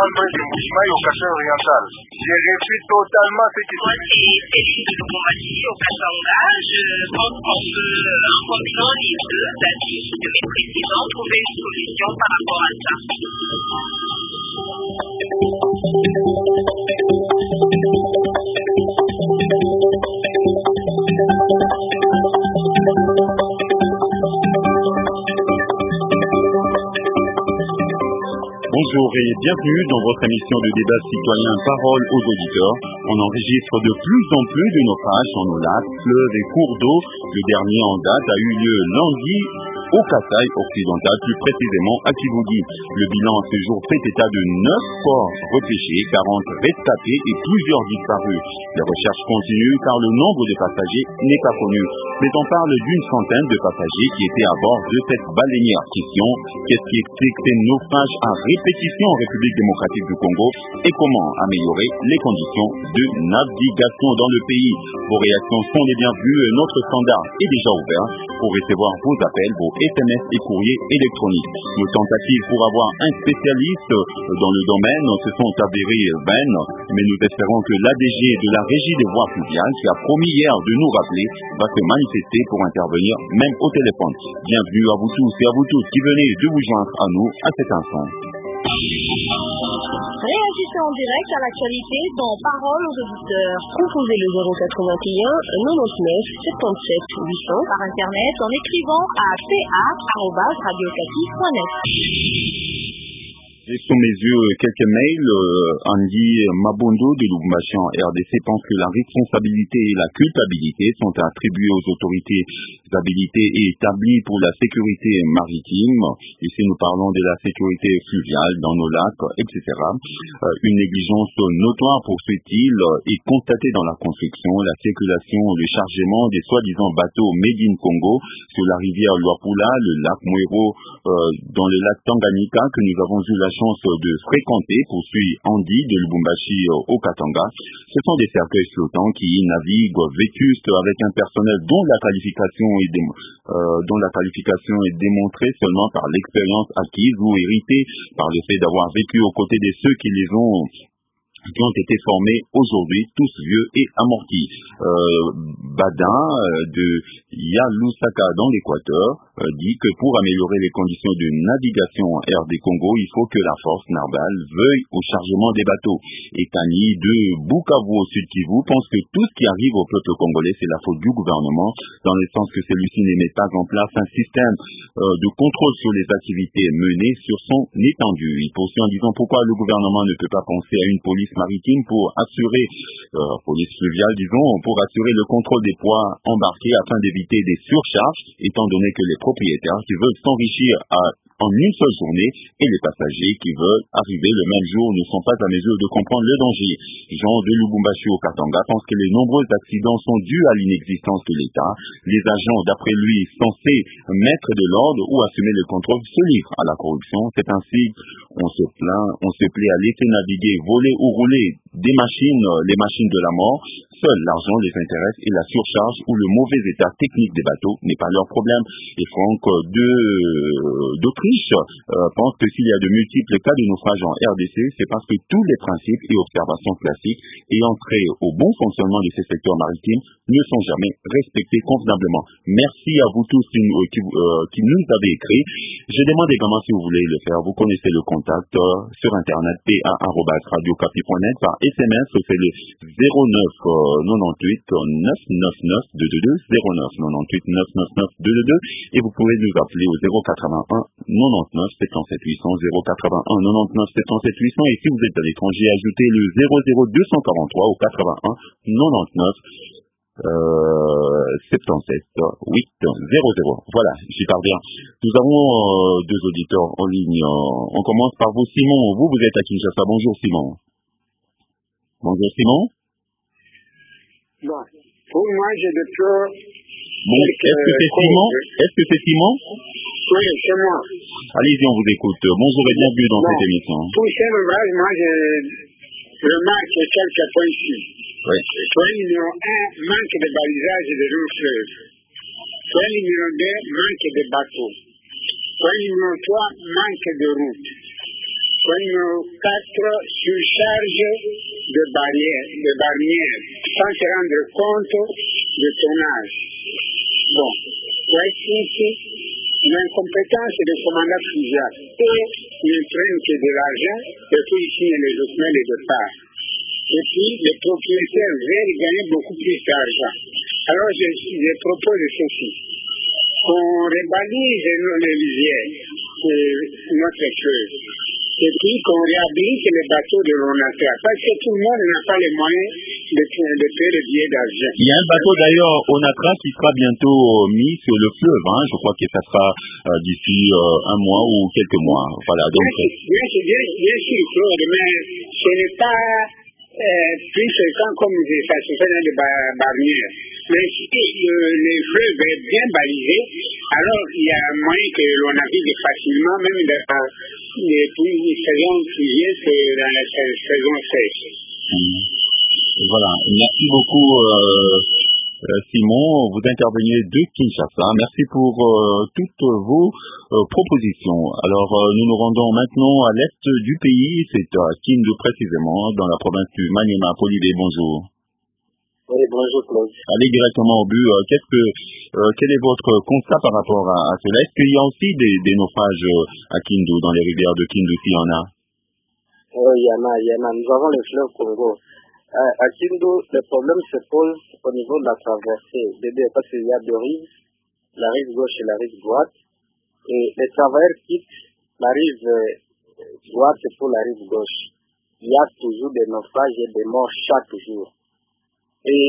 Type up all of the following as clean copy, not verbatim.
membre du Mbuji-Mayi au Kasai oriental. Je réfute totalement ce qui se dit. C'est Céline de Lubumbashi au Katanga. Je pense qu'on peut, en combinant les deux avis de mes précédents, trouver une solution par rapport à ça. Bonjour et bienvenue dans votre émission de débat citoyen Parole aux auditeurs. On enregistre de plus en plus de naufrages dans nos lacs, fleuves et cours d'eau. Le dernier en date a eu lieu lundi au Kasai occidental, plus précisément à Kivugi. Le bilan à ce jour fait état de 9 corps repêchés, 40 rescapés et plusieurs disparus. Les recherches continuent car le nombre de passagers n'est pas connu. Mais on parle d'une centaine de passagers qui étaient à bord de cette baleinière. Question, qu'est-ce qui explique ces naufrages à répétition en République démocratique du Congo et comment améliorer les conditions de navigation dans le pays? Vos réactions sont les bienvenues. Notre standard est déjà ouvert pour recevoir vos appels, vos SMS et courriers électroniques. Nos tentatives pour avoir un spécialiste dans le domaine se sont avérées vaines, mais nous espérons que l'ADG de la Régie des voies fluviales, qui a promis hier de nous rappeler, va se manifester pour intervenir même au téléphone. Bienvenue à vous tous et à vous toutes qui venez de vous joindre à nous à cet instant. Réagissez en direct à l'actualité dans Parole aux auditeurs. Composez le 081 99 77 800 par internet en écrivant à pa@radiocatif.net. Et sous mes yeux, quelques mails. Andy Mabondo de Lubumbashi en RDC pense que la responsabilité et la culpabilité sont attribuées aux autorités habilitées et établies pour la sécurité maritime. Ici, nous parlons de la sécurité fluviale dans nos lacs, etc. Une négligence notoire, poursuit-il, est constatée dans la construction, la circulation, le chargement des soi-disant bateaux Made in Congo sur la rivière Luapula, le lac Mwero, dans le lac Tanganyika que nous avons eu la chance de fréquenter, poursuit Andy de Lubumbashi au Katanga. Ce sont des cercueils flottants qui naviguent vétustes avec un personnel dont la qualification est démontrée seulement par l'expérience acquise ou héritée par le fait d'avoir vécu aux côtés de ceux qui ont été formés aujourd'hui, tous vieux et amortis. Badin de Yalusaka dans l'Équateur dit que pour améliorer les conditions de navigation en RD Congo, il faut que la force navale veuille au chargement des bateaux. Et Tani de Bukavu au Sud Kivu pense que tout ce qui arrive au peuple congolais, c'est la faute du gouvernement, dans le sens que celui-ci ne met pas en place un système de contrôle sur les activités menées sur son étendue. Il poursuit en disant pourquoi le gouvernement ne peut pas penser à une police maritime pour assurer, police fluviale disons, pour assurer le contrôle des poids embarqués afin d'éviter des surcharges, étant donné que les propriétaires qui veulent s'enrichir en une seule journée et les passagers qui veulent arriver le même jour ne sont pas à mesure de comprendre le danger. Jean de Lubumbashi au Katanga pense que les nombreux accidents sont dus à l'inexistence de l'État. Les agents, d'après lui, censés mettre de l'ordre ou assumer le contrôle se livrent à la corruption. C'est ainsi on se plaît à laisser naviguer, voler ou rouler les machines de la mort. Seul l'argent les intéresse et la surcharge ou le mauvais état technique des bateaux n'est pas leur problème. Et Franck d'Autriche pense que s'il y a de multiples cas de naufrage en RDC, c'est parce que tous les principes et observations classiques ayant trait au bon fonctionnement de ces secteurs maritimes ne sont jamais respectés convenablement. Merci à vous tous qui nous avez écrit. Je demande également si vous voulez le faire. Vous connaissez le contact sur internet pa@radiocapi.net, par SMS, c'est le 09 98 999 222 09 98 999 222 et vous pouvez nous appeler au 081 99 77 800 081 99 77 800 et si vous êtes à l'étranger, ajoutez le 00243 au 81 99 77 800. Voilà, j'y parviens. Nous avons deux auditeurs en ligne. On commence par vous, Simon. Vous êtes à Kinshasa. Bonjour, Simon. Bonjour, Simon. Bon, pour moi, j'ai de peur. Bon, est-ce que c'est Simon? Oui, c'est moi. Allez-y, on vous écoute. Bonjour et bienvenue dans cette émission. Pour ces ouvrages, moi, je remarque quelques points ici. Oui. Point numéro 1, manque de balisage de l'eau fleuve. Point numéro 2, manque de bateaux. Point numéro 3, manque de route. sont 4 surcharges de barrières, sans se rendre compte de ton âge. Bon, ici, l'incompétence des commandants fusards n'entraîne que de l'argent et puis ici les documents de départ. Et puis les propriétaires veulent gagner beaucoup plus d'argent. Alors je propose ceci, qu'on rébalise les lisières, notre fleuve, et puis qu'on réhabilite les bateaux de l'ONATRA, parce que tout le monde n'a pas les moyens de payer les billets d'argent. Il y a un bateau d'ailleurs ONATRA qui sera bientôt mis sur le fleuve, hein. Je crois que ça sera d'ici un mois ou quelques mois. Voilà, donc... Bien sûr, Claude, mais ce n'est pas plus fréquent comme ça se fait dans les barrières. Mais si les fleuves est bien balisé, alors il y a moyen que l'on navigue facilement, même dans les saisons pluvieuses que dans la saison sèche. Voilà, merci beaucoup Simon, vous intervenez de Kinshasa. Merci pour toutes vos propositions. Alors nous nous rendons maintenant à l'est du pays, c'est à Kindu précisément, dans la province du Maniema. Polybé, bonjour. Oui, bonjour Claude. Allez directement au but. Quel est votre constat par rapport à cela? Est-ce qu'il y a aussi des naufrages à Kindu, dans les rivières de Kindu, s'il y en a? Oui, il y en a. Nous avons le fleuve Congo. À Kindu, le problème se pose au niveau de la traversée, parce qu'il y a deux rives, la rive gauche et la rive droite, et les travailleurs quittent la rive droite pour la rive gauche. Il y a toujours des naufrages et des morts chaque jour. Et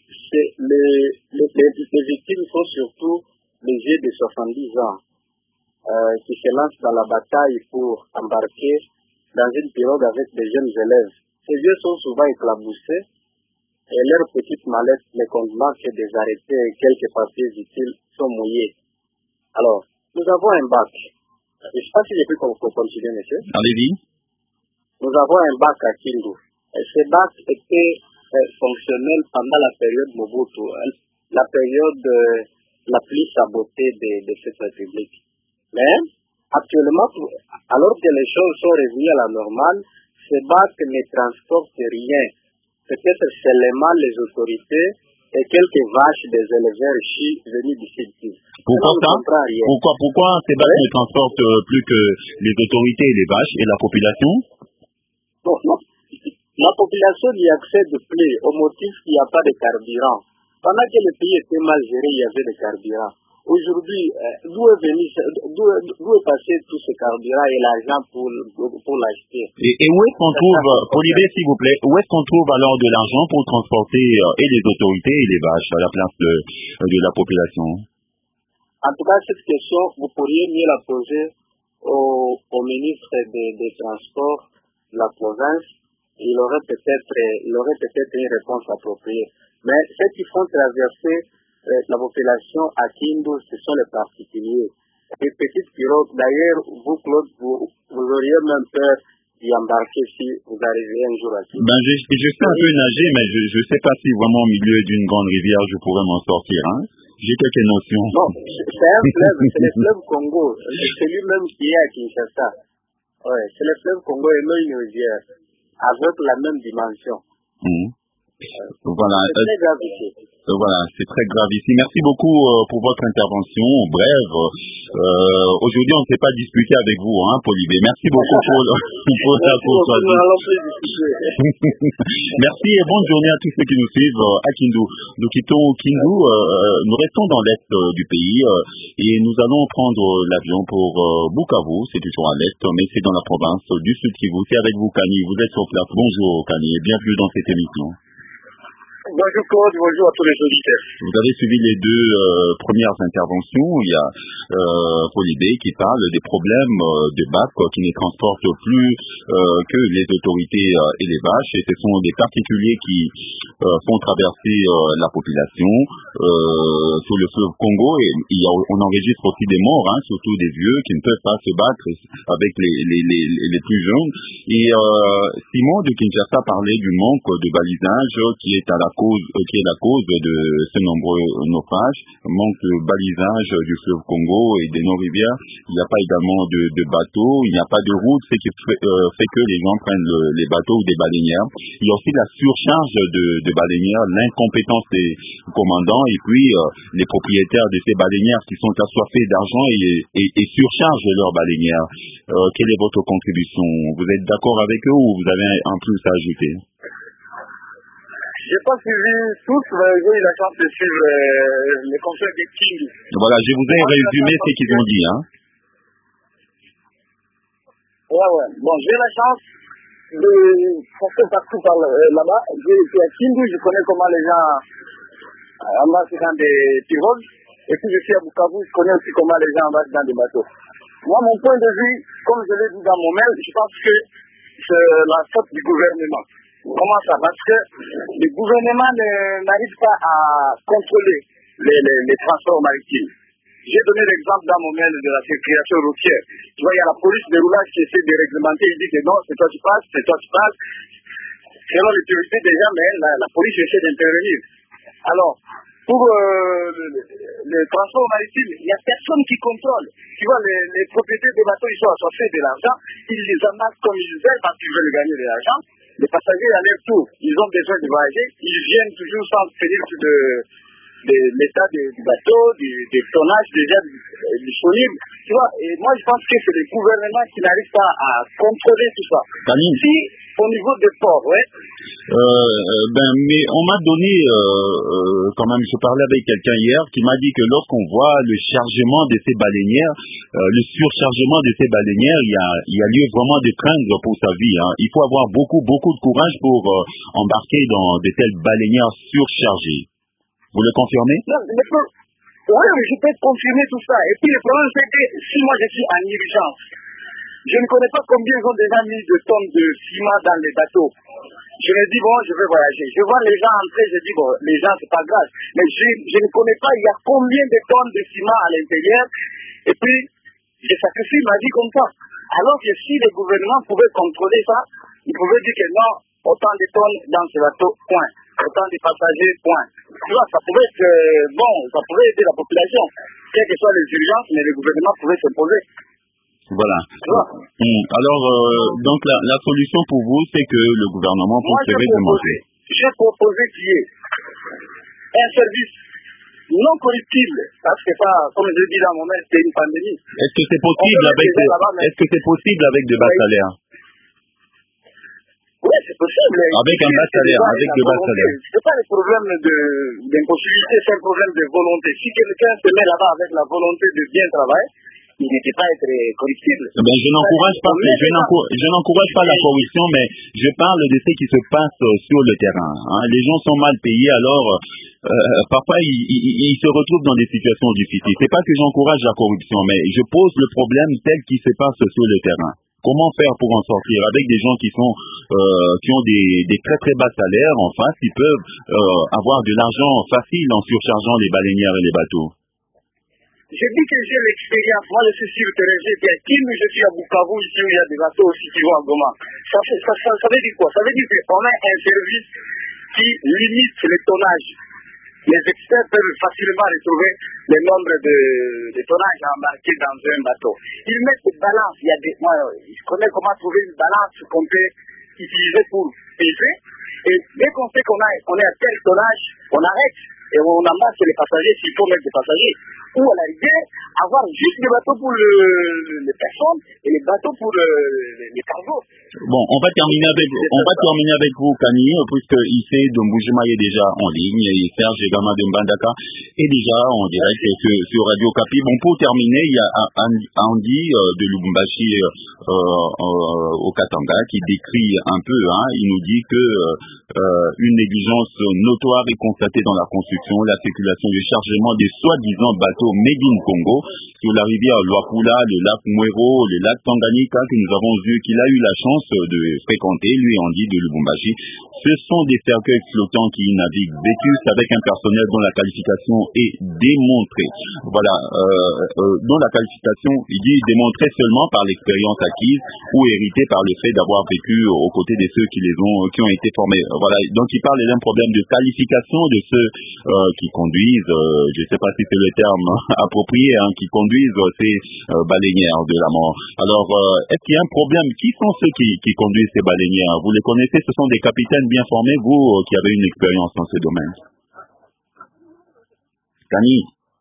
les victimes sont surtout les vieux de 70 ans qui se lancent dans la bataille pour embarquer dans une pirogue avec des jeunes élèves. Ces vieux sont souvent éclaboussés et leurs petites mallettes, les contenants que des arrêtés et quelques papiers utiles sont mouillés. Alors, nous avons un bac. Je ne sais pas si j'ai pu continuer, monsieur. Allez-y. Nous avons un bac à Kindu. Et ce bac était fonctionnel pendant la période Mobutu, la période la plus sabotée de cette république. Mais, actuellement, alors que les choses sont revenues à la normale, ce bac ne transporte rien. Peut-être seulement les autorités et quelques vaches des éleveurs venus du sud. Pourquoi ça? Pourquoi ces bacs ne transportent plus que les autorités, les vaches et la population? Non. La population y accède plus au motif qu'il n'y a pas de carburant. Pendant que le pays était mal géré, il y avait des carburants. Aujourd'hui, d'où est passé tout ce carburant et l'argent pour l'acheter? Et où est-ce qu'on trouve, Polybé s'il vous plaît, où est-ce qu'on trouve alors de l'argent pour transporter et les autorités et les vaches à la place de la population? En tout cas, cette question, vous pourriez mieux la poser au ministre des Transports de la province. Il aurait peut-être une réponse appropriée. Mais ceux qui font traverser la population à Kindu, ce sont les particuliers. Les petites pirogues, d'ailleurs, vous, Claude, vous auriez même peur d'y embarquer si vous arrivez un jour à Kindu. Je sais un peu nager, mais je ne sais pas si vraiment au milieu d'une grande rivière, je pourrais m'en sortir. Hein? J'ai quelques notions. Non, c'est un fleuve, c'est le fleuve Congo. C'est celui-même qui est à Kinshasa. Oui, c'est le fleuve Congo et non une rivière, avec la même dimension. Voilà. C'est très grave ici. Voilà, c'est très grave ici. Merci beaucoup pour votre intervention brève. Aujourd'hui, on ne s'est pas disputé avec vous, hein, Polybé. Merci beaucoup pour la courtoisie. Merci et bonne journée à tous ceux qui nous suivent à Kindu. Nous quittons Kindu, nous restons dans l'est du pays et nous allons prendre l'avion pour Bukavu. C'est toujours à l'est, mais c'est dans la province du Sud Kivu. C'est avec vous, Kani. Vous êtes sur place. Bonjour, Kani, et bienvenue dans cette émission. Bonjour Claude, bonjour à tous les auditeurs. Vous avez suivi les deux premières interventions. Il y a Polybé qui parle des problèmes des bacs qui ne transportent plus que les autorités et les vaches. Et ce sont des particuliers qui font traverser la population sur le fleuve Congo, et on enregistre aussi des morts, hein, surtout des vieux qui ne peuvent pas se battre avec les plus jeunes. Et Simon de Kinshasa parlait du manque de balisage qui est la cause de ces nombreux naufrages, manque de balisage du fleuve Congo et des non-rivières. Il n'y a pas également de bateaux, il n'y a pas de route, ce qui fait que les gens prennent les bateaux ou des baleinières. Il y a aussi la surcharge de baleinières, l'incompétence des commandants et puis les propriétaires de ces baleinières qui sont assoiffés d'argent et surchargent leurs baleinières. Quelle est votre contribution? Vous êtes d'accord avec eux ou vous avez un plus à ajouter? J'ai pas suivi tous, mais j'ai eu la chance de suivre les conseils des King. Voilà, je vous ai résumé ce qu'ils ont dit, hein. Ouais. Bon, j'ai la chance de passer partout par là-bas. J'ai été à Kindu, je connais comment les gens amassent dans des pirogues. Et puis je suis à Bukavu, je connais aussi comment les gens amassent dans des bateaux. Moi, mon point de vue, comme je l'ai dit dans mon mail, je pense que c'est la faute du gouvernement. Comment ça? Parce que le gouvernement n'arrive pas à contrôler les transports maritimes. J'ai donné l'exemple dans mon mail de la circulation routière. Tu vois, il y a la police de roulage qui essaie de réglementer. Il dit que non, c'est toi qui passes, c'est toi qui passes. Selon les priorités déjà, mais la police essaie d'intervenir. Alors, pour le transport maritime, il n'y a personne qui contrôle. Tu vois, les propriétaires des bateaux, ils sont assoiffés de l'argent. Ils les amassent comme ils veulent parce qu'ils veulent gagner de l'argent. Les passagers à leur tour, ils ont besoin de voyager. Ils viennent toujours sans tenir de l'état du bateau, du tonnage déjà disponible. Tu vois, et moi je pense que c'est le gouvernement qui n'arrive pas à contrôler tout ça. Si, au niveau des ports, ouais. Mais on m'a donné, quand même, je parlais avec quelqu'un hier qui m'a dit que lorsqu'on voit le chargement de ces baleinières, le surchargement de ces baleinières, il y a lieu vraiment de craindre pour sa vie, hein. Il faut avoir beaucoup de courage pour embarquer dans de telles baleinières surchargées. Vous le confirmez? Oui, je peux confirmer tout ça. Et puis le problème, c'est que si moi je suis en urgence, je ne connais pas combien ils ont déjà mis de tonnes de ciment dans les bateaux. Je me dis, bon, je vais voyager. Je vois les gens entrer, je dis, bon, les gens, c'est pas grave. Mais je ne connais pas, il y a combien de tonnes de ciment à l'intérieur. Et puis, je sacrifie ma vie comme ça. Alors que si le gouvernement pouvait contrôler ça, il pouvait dire que non, autant de tonnes dans ce bateau, point. Autant de passagers, point. Tu vois, ça pouvait être ça pouvait aider la population. Quelles que soient les urgences, mais le gouvernement pouvait s'imposer. Voilà. Alors, donc la solution pour vous, c'est que le gouvernement puisse réglementer. J'ai proposé qu'il y ait un service non corruptible, parce que pas, comme je dis dans mon mail, c'est une pandémie. Est-ce que c'est possible avec de bas salaires? Oui, c'est possible. Avec un bas salaire, avec de bas salaires. C'est pas le problème d'impossibilité, c'est un problème de volonté. Si quelqu'un se met là-bas avec la volonté de bien travailler, il ne peut pas être corruptible. Je n'encourage pas la corruption, mais je parle de ce qui se passe sur le terrain, hein. Les gens sont mal payés, alors parfois ils se retrouvent dans des situations difficiles. C'est pas que j'encourage la corruption, mais je pose le problème tel qu'il se passe sur le terrain. Comment faire pour en sortir avec des gens qui ont des très très bas salaires en face, qui peuvent avoir de l'argent facile en surchargeant les baleinières et les bateaux? Je dis que j'ai l'expérience. Moi, je suis sur le terrain. J'ai été à Kim, je suis à Bukavu, ici où il y a des bateaux aussi qui vont à Goma. Ça veut dire quoi? Ça veut dire qu'on a un service qui limite le tonnage. Les experts peuvent facilement retrouver le nombre de tonnages embarqués dans un bateau. Ils mettent des balances. Moi, je connais comment trouver une balance qu'on peut utiliser pour peser. Et dès qu'on sait qu'on est à tel tonnage, on arrête et on amasse les passagers s'il faut mettre des passagers. Ou à l'arrivée, avoir juste des bateaux pour les personnes et les bateaux pour les cargos. Bon, on va terminer avec vous, Kani, puisque Issé Dombujima est déjà en ligne et Serge Gama de Mbandaka est déjà en direct sur Radio Kapi. Bon, pour terminer, il y a Andy de Lubumbashi au Katanga qui décrit un peu, hein, il nous dit que une négligence notoire est constatée dans la construction l'interdiction, la circulation de chargement des soi-disant bateaux Made in Congo sur la rivière Luapula, le lac Mwero, le lac Tanganyika que nous avons vu qu'il a eu la chance de fréquenter, lui Andy de Lubumbashi. Ce sont des cercueils flottants qui naviguent vétus avec un personnel dont la qualification est démontrée. Voilà, dont la qualification, il dit démontrée seulement par l'expérience acquise ou héritée par le fait d'avoir vécu aux côtés de ceux qui ont été formés. Voilà, donc il parle d'un problème de qualification de ceux qui conduisent, je ne sais pas si c'est le terme approprié, qui conduisent ces baleinières de la mort. Alors, est-ce qu'il y a un problème? Qui sont ceux qui conduisent ces baleinières? Vous les connaissez? Ce sont des capitaines bien formés, vous qui avez une expérience dans ce domaine. Kani?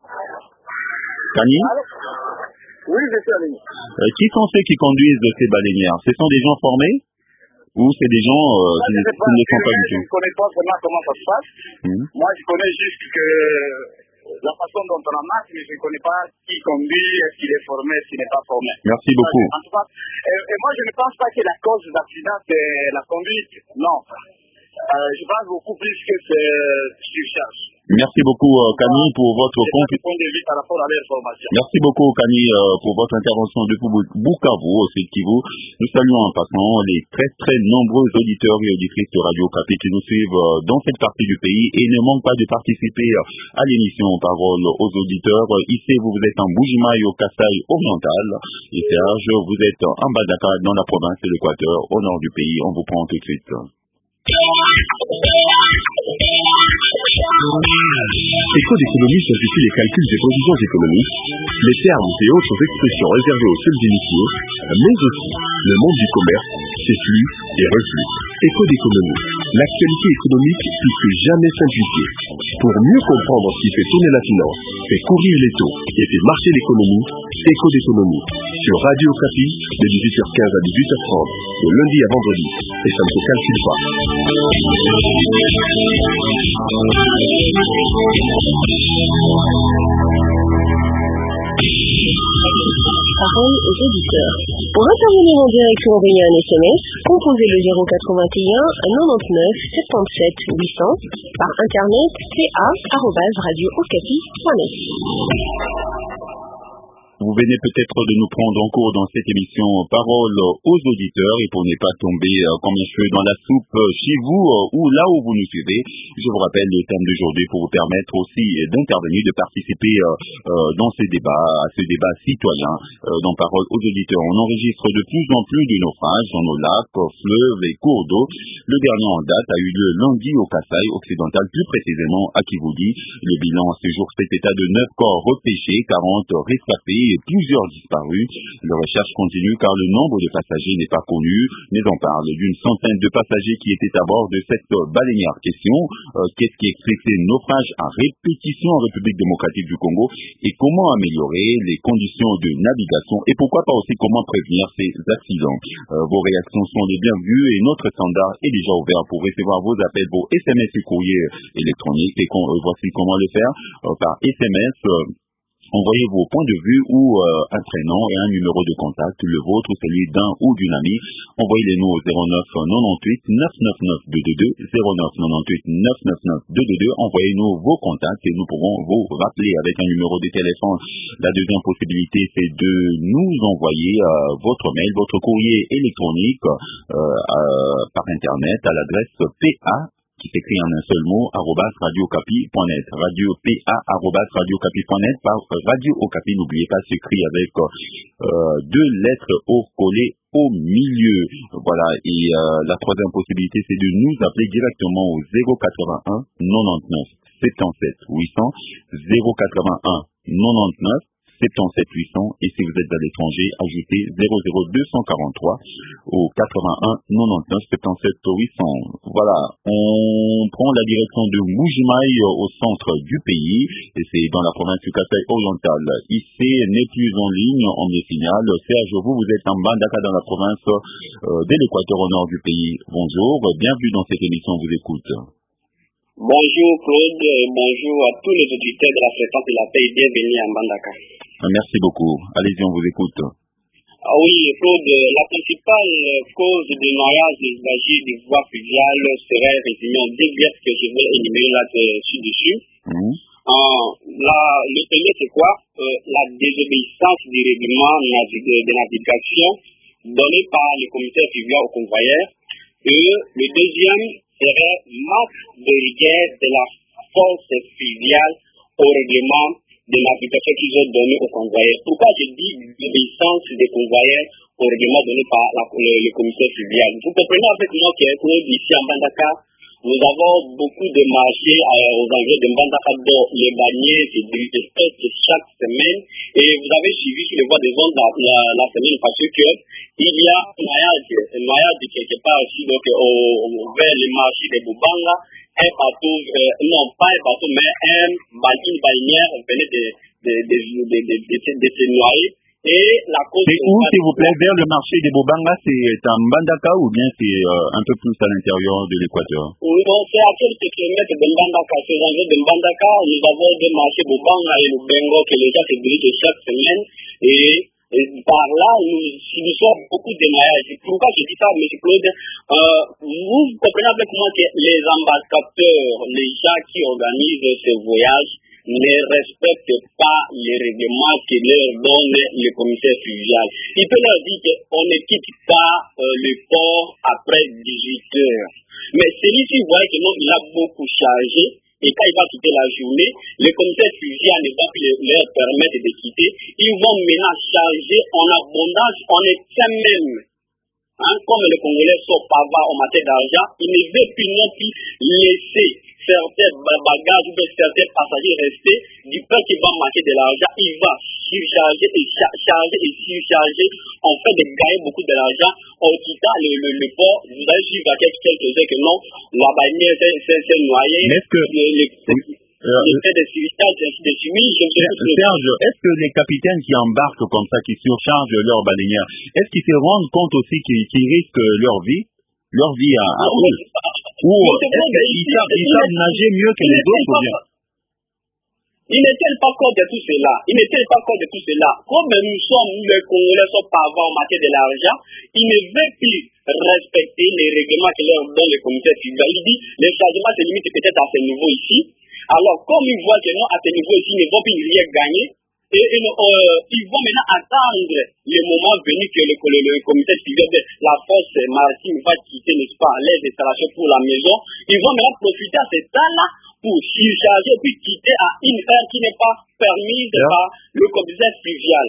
Oui, je suis avec vous. Qui sont ceux qui conduisent ces baleinières? Ce sont des gens formés? Ou c'est des gens qui ne sont pas du tout? Je ne connais pas vraiment comment ça se passe. Moi, je connais juste que la façon dont on en marche, mais je ne connais pas qui conduit, est-ce qu'il est formé, est-ce qu'il n'est pas formé. Merci beaucoup. En tout cas, et moi, je ne pense pas que la cause de l'accident, c'est la conduite. Non. Je pense beaucoup plus que c'est surcharge. Merci beaucoup, Kani, pour votre Merci beaucoup, Kani, pour votre intervention depuis Bukavu, au Sud Kivu. Nous saluons en passant les très très nombreux auditeurs et auditrices de Radio Okapi qui nous suivent dans cette partie du pays et ne manquent pas de participer à l'émission Parole aux auditeurs. Ici, vous êtes en Bujimaï, au Kasaï oriental. Et Serge, vous êtes en Badaka, dans la province de l'Équateur, au nord du pays. On vous prend tout de suite. Éco d'économie simplifie les calculs des provisions économiques, les termes et autres expressions réservées aux seuls initiés, mais aussi le monde du commerce, ses flux et reflux. Éco d'économie, l'actualité économique plus que jamais simplifiée. Pour mieux comprendre ce qui fait tourner la finance, fait courir les taux et fait marcher l'économie, Éco d'économie, sur Radio Okapi, de 18h15 à 18h30, de lundi à vendredi, et ça ne se calcule pas. Parole aux auditeurs. Pour intervenir en direct ou envoyer un SMS, composez le 081 99 77 800 par internet ca@radiookapi.net. Vous venez peut-être de nous prendre en cours dans cette émission Parole aux auditeurs et pour ne pas tomber comme un cheveu dans la soupe chez vous ou là où vous nous suivez, je vous rappelle le thème d'aujourd'hui pour vous permettre aussi d'intervenir, de participer dans ce débat, à ce débat citoyen dans Parole aux auditeurs. On enregistre de plus en plus de naufrages dans nos lacs, fleuves et cours d'eau. Le dernier en date a eu lieu lundi au Kasaï occidental, plus précisément à Kivoudi. Le bilan à ce jour fait état de 9 corps repêchés, 40 rescapés et plusieurs disparus. La recherche continue car le nombre de passagers n'est pas connu, mais on parle d'une centaine de passagers qui étaient à bord de cette baleinière. Question, qu'est-ce qui explique ces naufrages à répétition en République démocratique du Congo et comment améliorer les conditions de navigation et pourquoi pas aussi comment prévenir ces accidents. Vos réactions sont les bienvenues et notre standard est déjà ouvert pour recevoir vos appels, vos SMS et courriers électroniques et voici comment le faire par SMS. Envoyez vos points de vue ou un prénom et un numéro de contact, le vôtre ou celui d'un ou d'une amie. Envoyez-les nous au 09 98 999 222, 09 98 999 222. Envoyez-nous vos contacts et nous pourrons vous rappeler avec un numéro de téléphone. La deuxième possibilité, c'est de nous envoyer votre mail, votre courrier électronique par Internet à l'adresse PA qui s'écrit en un seul mot, @radiocapi.net. Radio PA @radiocapi.net par Radio Okapi. N'oubliez pas, s'écrit avec 2 lettres O collées au milieu. Voilà. Et la troisième possibilité, c'est de nous appeler directement au 081 99 77 800 081 99 77 800 et si vous êtes à l'étranger, ajoutez 00243 au 81 99 77 800. Voilà, on prend la direction de Mbujimaï au centre du pays et c'est dans la province du Kasaï oriental. Ici n'est plus en ligne, on me signale. Serge, vous êtes en Bandaka dans la province de l'Équateur au nord du pays. Bonjour, bienvenue dans cette émission, vous écoute. Bonjour Claude, et bonjour à tous les auditeurs de la fréquence de la paix, bienvenue à Mbandaka. Merci beaucoup. Allez-y, on vous écoute. Oui, Claude, la principale cause de noyage des des voies fluviales serait résumée en deux biais que je vais énumérer là dessus. Le premier, c'est quoi? La désobéissance du règlement de navigation donné par le commissaire fluvial au convoyeur. Et le deuxième serait manque de rigueur de la force fluviale au règlement de navigation qu'ils ont donné aux convoyeurs. Pourquoi je dis désobéissance des convoyeurs au règlement donné par le commissaire fluvial? Vous comprenez avec moi qu'ici en Bandaka, nous avons beaucoup de marchés aux environs de Bandaka, dont les bannières se dirigent chaque semaine. Et vous avez suivi sur les voies des ondes la semaine parce que il y a un noyage quelque part aussi, donc vers les marchés de Boubanga. Un bateau, non pas un bateau, mais une bannière venait de se noyer. Et la cause. C'est où, s'il vous plaît, vers le marché des Bobanga, c'est en Mbandaka ou bien c'est un peu plus à l'intérieur de l'Équateur? Oui, bon, c'est à quelques kilomètres de Mbandaka. C'est dans de Mbandaka, nous avons des marchés Bobanga et le Bengo que les gens se dirigent chaque semaine. Et par là, nous subissons beaucoup de noillages. Pourquoi je dis ça, M. Claude? Vous comprenez avec moi que les embarcateurs, les gens qui organisent ces voyages, ne respectent pas les règlements que leur donne le commissaire fluvial. Il peut leur dire qu'on ne quitte pas le port après 18 heures. Mais celui-ci voit que non, il a beaucoup chargé. Et quand il va quitter la journée, le commissaire fluvial ne va plus leur permettre de quitter. Ils vont maintenant charger en abondance, en excès même. Comme les Congolais sont bavards en matière d'argent, ils ne veulent plus non plus laisser certains bagages ou certains passagers rester. Du fait qu'ils vont marquer de l'argent, il va surcharger et charger et surcharger en fait de gagner beaucoup de l'argent en quittant le port. Vous avez suivi à quelques-uns que non, la bannière s'est noyée. Est-ce que l'effet de surcharge, Serge, est-ce que les capitaines qui embarquent comme ça, qui surchargent leur baleinière, est-ce qu'ils se rendent compte aussi qu'ils risquent leur vie à eux? Ou est-ce qu'ils savent nager mieux que les autres ou bien? Ils ne tiennent pas compte de tout cela. Comme nous sommes, les Congolais sont pas avant en matière de l'argent, ils ne veulent plus respecter les règlements que leur donne le commissaire fluvial. Il dit, les changements se limitent peut-être à ce niveau ici. Alors, comme ils voient que non, à ce niveau ici, ils ne vont plus rien gagner, et ils vont maintenant attendre le moment venu que le commissaire fluvial de la force maritime va quitter, n'est-ce pas, les installations pour la maison. Ils vont maintenant profiter à ce temps-là pour surcharger puis quitter à une heure qui n'est pas permise par le commissaire fluvial.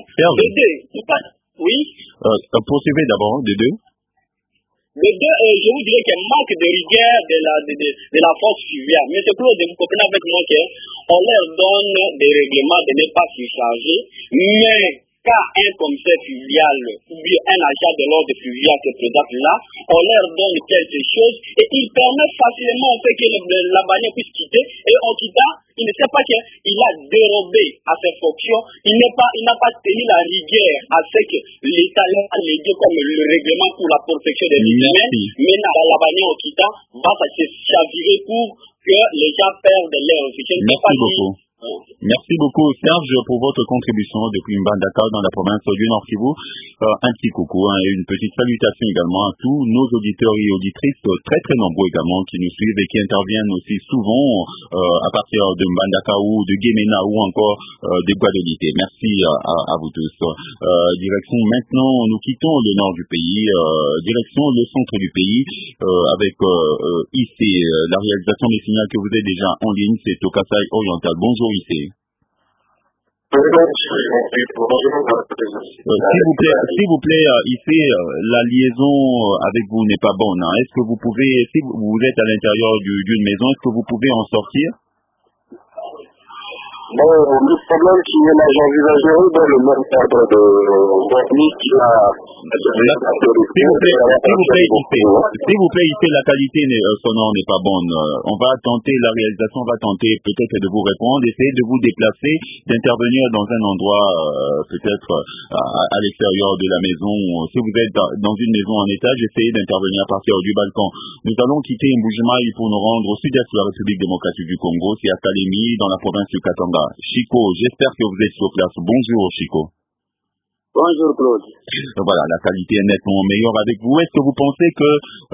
Oui. Poursuivez d'abord, de deux. De deux, je vous dirais qu'il manque de rigueur de la force fluviale. Mais c'est Claude, vous comprenez avec moi qu'on leur donne des règlements de ne pas surcharger, mais quand un commissaire fluvial ou bien un agent de l'ordre fluvial se présente là, on leur donne quelque chose et il permet facilement en fait que la bannière puisse quitter et en quittant, il ne sait pas qu'il a dérobé à ses fonctions, il n'a pas tenu la rigueur à ce que l'État l'a légué comme le règlement pour la protection des vies humaines, mais dans la bannière en quittant, va se chavirer pour que les gens perdent leur vie. Merci beaucoup. Merci beaucoup Serge pour votre contribution depuis Mbandaka dans la province du Nord Kivu. Un petit coucou et une petite salutation également à tous nos auditeurs et auditrices très très nombreux également qui nous suivent et qui interviennent aussi souvent à partir de Mbandaka ou de Guémena ou encore de Guadeloupe. Merci à vous tous. Direction maintenant, nous quittons le nord du pays, direction le centre du pays avec ici la réalisation des signaux que vous êtes déjà en ligne, c'est au Kasaï oriental. Bonjour ici. S'il vous plaît, ici, la liaison avec vous n'est pas bonne. Est-ce que vous pouvez, si vous êtes à l'intérieur d'une maison, est-ce que vous pouvez en sortir? Bon, le problème qui est là, j'envisagerais dans le même cadre de technique qui a... S'il vous plaît, ici, la qualité sonore n'est pas bonne. On va tenter, la réalisation va tenter peut-être de vous répondre, essayer de vous déplacer, d'intervenir dans un endroit peut-être à l'extérieur de la maison. Si vous êtes dans une maison en étage, essayez d'intervenir à partir du balcon. Nous allons quitter Mbujimaï pour nous rendre au sud-est de la République démocratique du Congo, c'est à Kalemi, dans la province du Katanga. Chico, j'espère que vous êtes sur place. Bonjour Chico. Bonjour Claude. Voilà, la qualité est nettement meilleure avec vous. Est-ce que vous pensez que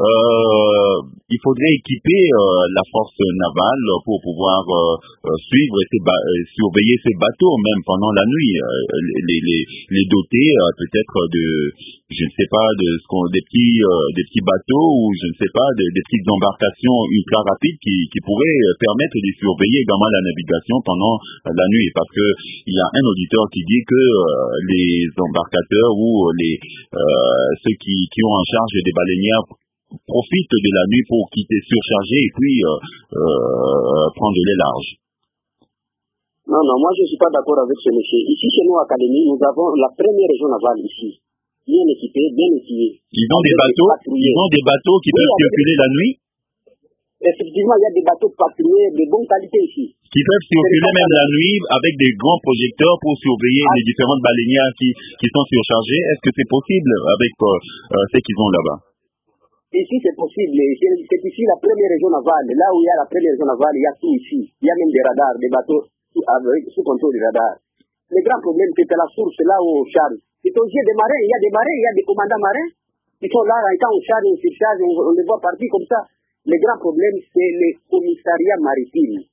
il faudrait équiper la force navale pour pouvoir suivre et surveiller ces bateaux même pendant la nuit, les doter peut-être de, je ne sais pas, des petits bateaux ou je ne sais pas, des petites embarcations ultra rapides qui pourraient permettre de surveiller également la navigation pendant la nuit, parce que il y a un auditeur qui dit que les embarcateurs ou ceux qui ont en charge des baleinières profitent de la nuit pour quitter surchargés et puis prendre les larges. Non, moi je ne suis pas d'accord avec ce monsieur. Ici chez nous à Académie, nous avons la première région navale ici, bien équipée, bien outillée. Ils ont des bateaux qui peuvent circuler la nuit. Effectivement, il y a des bateaux patrouillés de bonne qualité ici. Qui peuvent circuler même la nuit avec des grands projecteurs pour surveiller les différentes baleinières qui sont surchargées. Est-ce que c'est possible avec ce qu'ils ont là-bas? Ici, c'est possible. C'est ici la première région navale. Là où il y a la première région navale, il y a tout ici. Il y a même des radars, des bateaux sous contrôle du radar. Le grand problème, c'est que la source, là où on charge, c'est aux yeux des marins. Il y a des marins, il y a des commandants marins. Ils sont là, quand on charge, on surcharge, on les voit partir comme ça. Le grand problème, c'est le commissariat maritime.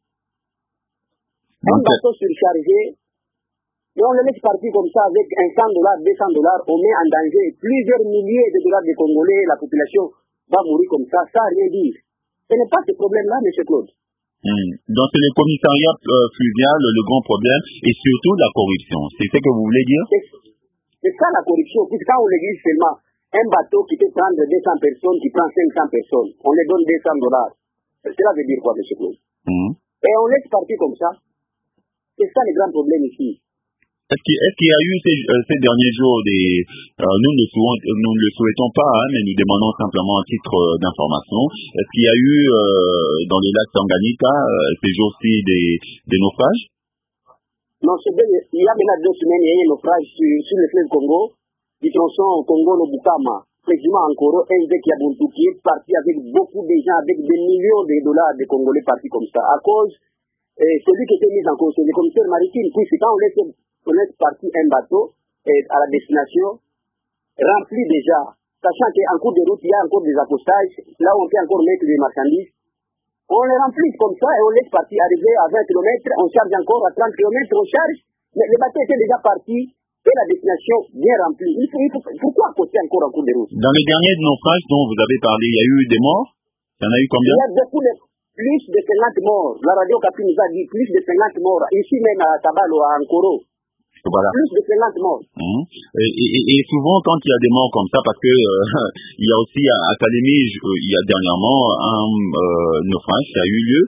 Un bateau surchargé, et on le laisse partir comme ça avec $100, $200, on met en danger plusieurs milliers de dollars de Congolais, la population va mourir comme ça sans rien dire. Ce n'est pas ce problème-là, M. Claude. Donc c'est le commissariat fluvial, le grand problème, et surtout la corruption. C'est ce que vous voulez dire? C'est ça la corruption, puisque quand on néglige seulement un bateau qui peut prendre 200 personnes, qui prend 500 personnes, on les donne $200. Cela veut dire quoi, M. Claude? Et on laisse partir comme ça. C'est ça le grand problème ici. Est-ce qu'il y a eu ces derniers jours nous ne le souhaitons pas, mais nous demandons simplement un titre d'information. Est-ce qu'il y a eu dans les lacs Tanganyika ces jours-ci des naufrages? Non, il y a maintenant 2 semaines, il y a eu un naufrage sur le fleuve Congo, du tronçon Congo-Lobukama, précisément en Koro, un qui a qui est parti avec beaucoup de gens, avec des millions de dollars de Congolais partis comme ça, à cause celui qui était mis en cause, le commissaire maritime, puisque quand on laisse partir un bateau à la destination, rempli déjà, sachant qu'en cours de route, il y a encore des accostages, là où on peut encore mettre des marchandises, on les remplit comme ça et on laisse partir, arriver à 20 km, on charge encore à 30 km, on charge, mais le bateau était déjà parti et la destination bien remplie. Pourquoi accoster encore en cours de route? Dans les derniers naufrages dont vous avez parlé, il y a eu des morts? Il y en a eu combien? Il y a plus de 50 morts. La radio Capi nous a dit plus de 50 morts. Ici même à Tabalo, à Ankoro. Voilà. Plus de 50 morts. Et souvent, quand il y a des morts comme ça, parce que il y a aussi à Académie, il y a dernièrement un naufrage qui a eu lieu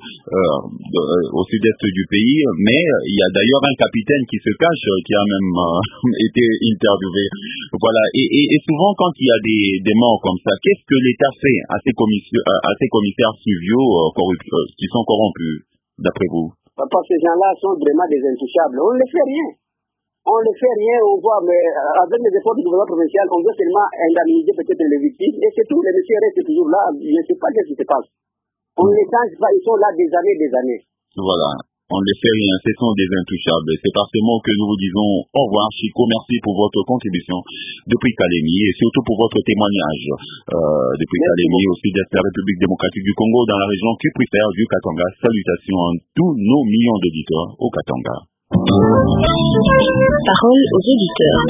au sud-est du pays, mais il y a d'ailleurs un capitaine qui se cache, qui a même été interviewé. Voilà. Et souvent, quand il y a des morts comme ça, qu'est-ce que l'État fait à ces commissaires fluviaux qui sont corrompus, d'après vous? Parce que ces gens-là sont vraiment des intouchables. On ne fait rien. On ne fait rien, on voit, mais avec les efforts du gouvernement provincial, on veut seulement indemniser peut-être les victimes, et c'est tout, les messieurs restent toujours là, je ne sais pas ce qui se passe. On ne les change pas, ils sont là des années. Voilà, on ne les fait rien, ce sont des intouchables. C'est par ce mot que nous vous disons au revoir, Chico, merci pour votre contribution depuis Kalemi, et surtout pour votre témoignage depuis Kalemi, au sud-est de la République démocratique du Congo, dans la région cuprifère du Katanga. Salutations à tous nos millions d'auditeurs au Katanga. Parole aux auditeurs.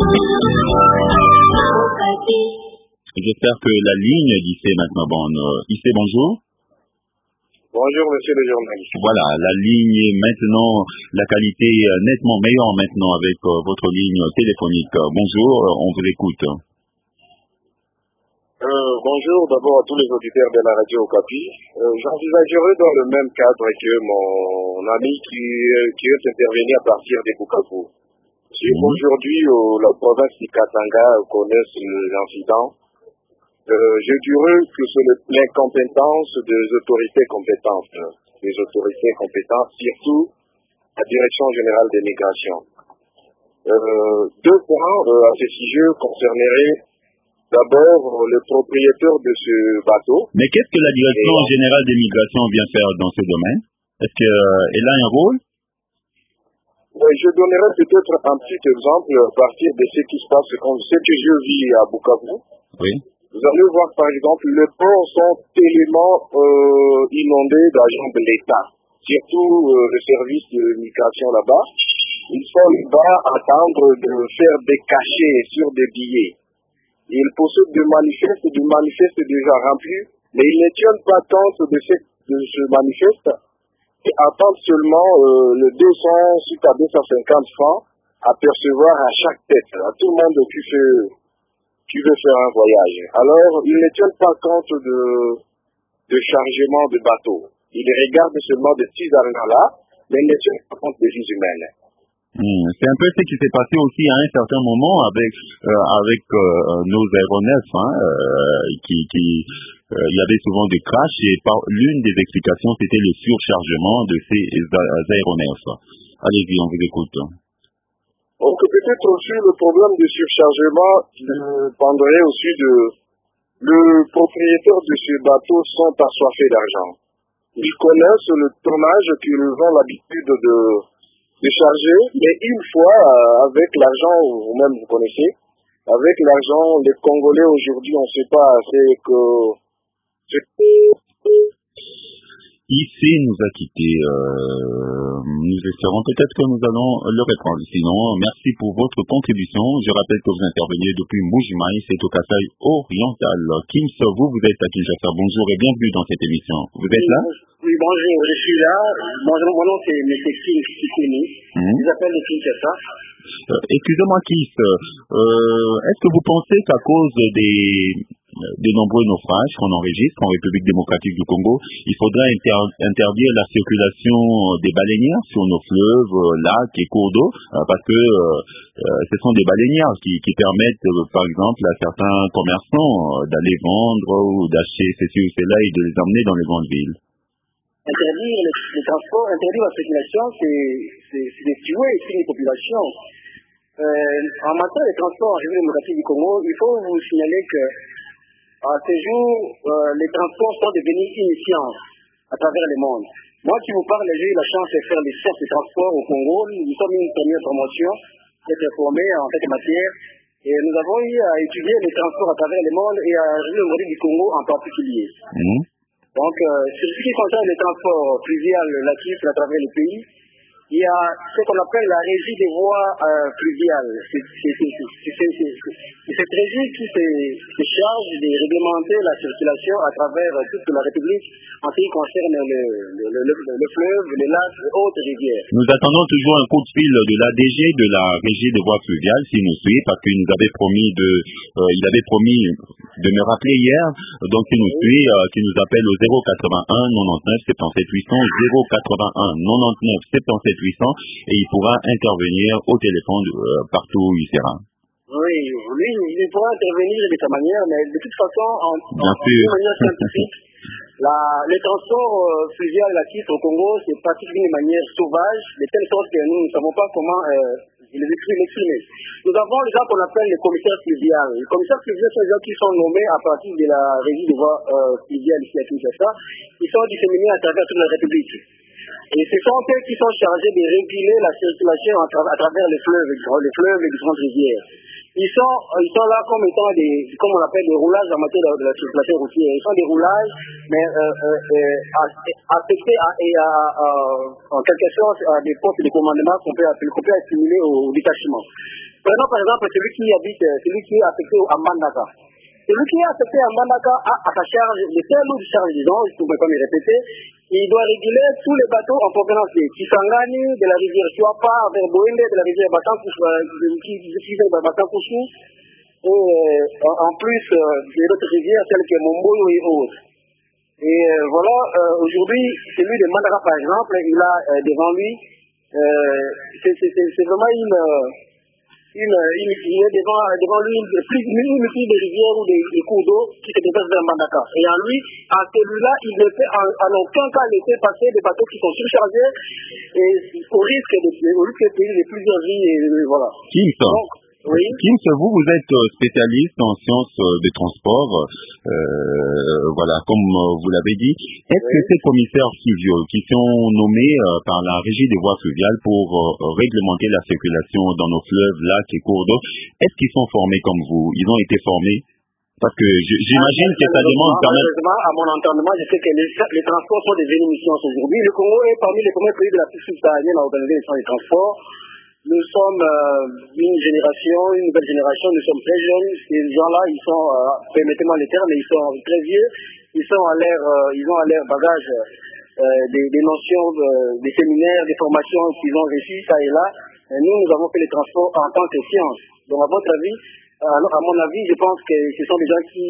J'espère que la ligne d'Issé maintenant bonne. Issé, bonjour. Bonjour, monsieur le journaliste. Voilà, la ligne est maintenant, la qualité est nettement meilleure maintenant avec votre ligne téléphonique. Bonjour, on vous écoute. Bonjour d'abord à tous les auditeurs de la radio Okapi. J'envisagerai dans le même cadre que mon ami qui est intervenu à partir de Bukavu. Si aujourd'hui la province du Katanga connaît l'incident, je dirais que c'est l'incompétence des autorités compétentes. Les autorités compétentes, surtout la Direction générale des migrations. 2 points à ce sujet concerneraient d'abord le propriétaire de ce bateau. Mais qu'est-ce que la Direction générale des migrations vient faire dans ce domaine? Est-ce qu'elle a un rôle? Oui, je donnerai peut-être un petit exemple à partir de ce qui se passe, ce que je vis à Bukavu. Oui. Vous allez voir, par exemple, les ports sont tellement inondés d'agents de l'État, surtout le service de migration là-bas. Ils sont là-bas à attendre de faire des cachets sur des billets. Ils possèdent des manifestes déjà remplis, mais ils ne tiennent pas compte de ce manifeste et attendent seulement le 200 suite à 250 francs à percevoir à chaque tête, à tout le monde qui veut faire un voyage. Alors, ils ne tiennent pas compte de chargement de bateaux. Ils regardent seulement des petits argents-là, mais ils ne tiennent pas compte des vies humaines. C'est un peu ce qui s'est passé aussi à un certain moment avec nos aéronefs, il y avait souvent des crashs et l'une des explications c'était le surchargement de ces aéronefs. Allez-y, on vous écoute. Donc peut-être aussi le problème de surchargement dépendrait aussi de le propriétaire de ces bateaux sont assoiffés d'argent. Ils connaissent le tonnage qu'ils ont l'habitude de charger, mais une fois avec l'argent, vous-même vous connaissez, avec l'argent, les Congolais aujourd'hui, on ne sait pas, c'est que Ici nous a quittés. Nous espérons peut-être que nous allons le reprendre. Sinon, merci pour votre contribution. Je rappelle que vous intervenez depuis Mbuji-Mayi, c'est au Kasaï oriental. Kims, vous êtes à Kinshasa. Bonjour et bienvenue dans cette émission. Vous êtes là? Oui, bonjour, je suis là. Bonjour, mon nom c'est M. Kim Kikuni. Je vous appelle de Kinshasa. Excusez-moi, Kiss. Est-ce que vous pensez qu'à cause des nombreux naufrages qu'on enregistre en République démocratique du Congo, il faudrait interdire la circulation des baleinières sur nos fleuves, lacs et cours d'eau, parce que ce sont des baleinières qui permettent, par exemple, à certains commerçants d'aller vendre ou d'acheter ceci ou cela et de les emmener dans les grandes villes. Interdire les transports, interdire la circulation, c'est de tuer ici les populations. En matière de transport en République démocratique du Congo, il faut vous signaler que à ce jour, les transports sont devenus une science à travers le monde. Moi qui vous parle, j'ai eu la chance de faire des sortes de transports au Congo. Nous sommes une première promotion, d'être formés en cette matière. Et nous avons eu à étudier les transports à travers le monde et à République démocratique du Congo en particulier. Donc, sur ce qui concerne les transports fluviales latifs à travers le pays, il y a ce qu'on appelle la régie des voies fluviales. C'est cette régie qui se charge de réglementer la circulation à travers toute la République en ce qui concerne le fleuve, les lacs et autres rivières. Nous attendons toujours un coup de fil de l'ADG, de la régie des voies fluviales, s'il nous suit, parce qu'il nous avait promis il avait promis de me rappeler hier, donc il nous suit, qui nous appelle au 081 99 77 800 081 99 77 800 et il pourra intervenir au téléphone partout où il sera. Oui, lui, il pourra intervenir de sa manière, mais de toute façon, en manière scientifique, les transports fluviales latifs au Congo, c'est pratiqué d'une manière sauvage, de telle sorte que nous ne savons pas comment l'exprimer. Nous avons les gens qu'on appelle les commissaires fluviales. Les commissaires fluviales sont les gens qui sont nommés à partir de la régie des voies fluviales ici à Kinshasa. Ils sont disséminés à travers toute la République. Et ce sont eux qui sont chargés de réguler la circulation à travers les fleuves et les différentes rivières. Ils sont là comme étant comme on appelle des roulages en matière de la circulation routière. Ils sont des roulages, mais affectés en quelque sorte à des postes de commandement qu'on peut assimiler au détachement. Prenons par exemple celui qui est affecté à Mbandaka. Celui qui est affecté à Mbandaka a à sa charge de telle ou de charge, disons, je ne peux pas me répéter, il doit réguler tous les bateaux en provenance de Kisangani, de la rivière Chouapa, vers Boende, de la rivière Batankousou, et en plus d'autres rivières telles que Momboyo et autres. Et voilà, aujourd'hui, celui de Mandaka par exemple, il a devant lui, c'est vraiment il est devant lui une multitude de rivières ou des cours d'eau qui se déversent vers Mbandaka. Et en lui, à celui-là, il ne peut en aucun cas laisser passer des bateaux qui sont surchargés et au risque de payer plusieurs vies. Et voilà. Kim, Oui. Kims, vous êtes spécialiste en sciences des transports, voilà, comme vous l'avez dit. Est-ce que ces commissaires fluviaux qui sont nommés par la Régie des voies fluviales pour réglementer la circulation dans nos fleuves, lacs et cours d'eau, est-ce qu'ils sont formés comme vous? Ils ont été formés? Parce que j'imagine que ça demande quand même... À mon entendement, je sais que les transports sont devenus une science aujourd'hui. Le Congo est parmi les premiers pays de l'Afrique subsaharienne à organiser les sciences des transports. Nous sommes une nouvelle génération, nous sommes très jeunes. Ces gens-là, ils sont, permettez-moi le terme, mais ils sont très vieux. Ils ont à leur bagage des notions, des séminaires, des formations qu'ils ont reçues, ça et là. Et nous avons fait les transports en tant que science. Donc, à votre avis, alors, à mon avis, je pense que ce sont des gens qui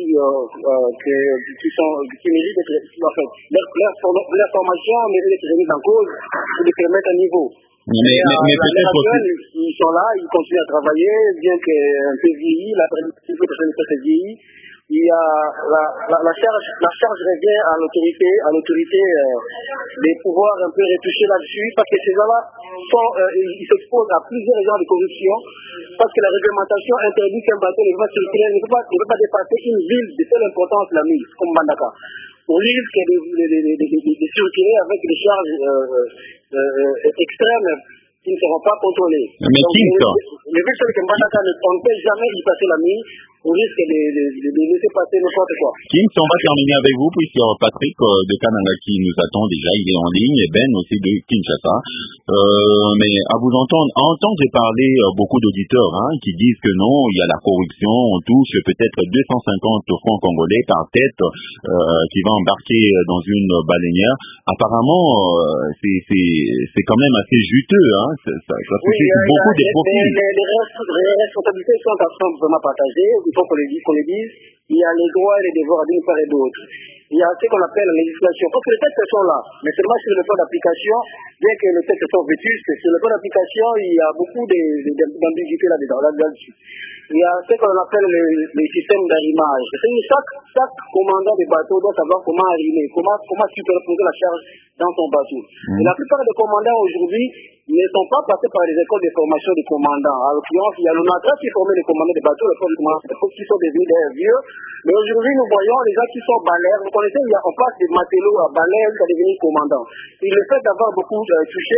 méritent d'être, en fait, leur formation mérite d'être remise en cause et de permettre un niveau. Mais peut-être aussi... Ils sont là, ils continuent à travailler, bien qu'un peu vieilli, la personne est vieillie. Il y a la charge revient à l'autorité de pouvoir un peu retoucher là-dessus, parce que ces gens-là ils s'exposent à plusieurs genres de corruption, parce que la réglementation interdit qu'un bateau ne peut pas dépasser une ville de telle importance, la Mille, comme Bandaka. On risque de circuler avec des charges extrêmes qui ne seront pas contrôlées. Mais le but c'est que Bandaka ne peut jamais y passer la Mille. On risque de laisser passer n'importe quoi. Kims, on va terminer avec vous, puisque Patrick de Kananga qui nous attend déjà, il est en ligne, et Ben aussi de Kinshasa. Mais à vous entendre, j'ai parlé beaucoup d'auditeurs qui disent que non, il y a la corruption, on touche peut-être 250 francs congolais par tête qui va embarquer dans une baleinière. Apparemment, c'est quand même assez juteux, ça suscite beaucoup de profits. Les responsabilités sont vraiment partagées. Il faut qu'on les dise. Il y a les droits et les devoirs d'une part et d'autre. Il y a ce qu'on appelle la législation. Parce que les textes sont là, mais seulement sur le plan d'application, bien que les textes sont vétustes, sur le plan d'application, il y a beaucoup d'ambiguïté là-dessus. Il y a ce qu'on appelle les systèmes d'arrimage. Chaque commandant de bateau doit savoir comment arrimer, comment superposer la charge dans son bateau. Et la plupart des commandants aujourd'hui ne sont pas passés par les écoles de formation des commandants. En l'occurrence, il y a l'ONATRA qui formait les commandants des bateaux, qui sont devenus des vieux. Mais aujourd'hui, nous voyons les gens qui sont balèzes. Vous connaissez, on passe des matelots à balèzes à devenir commandants. Et le fait d'avoir beaucoup touché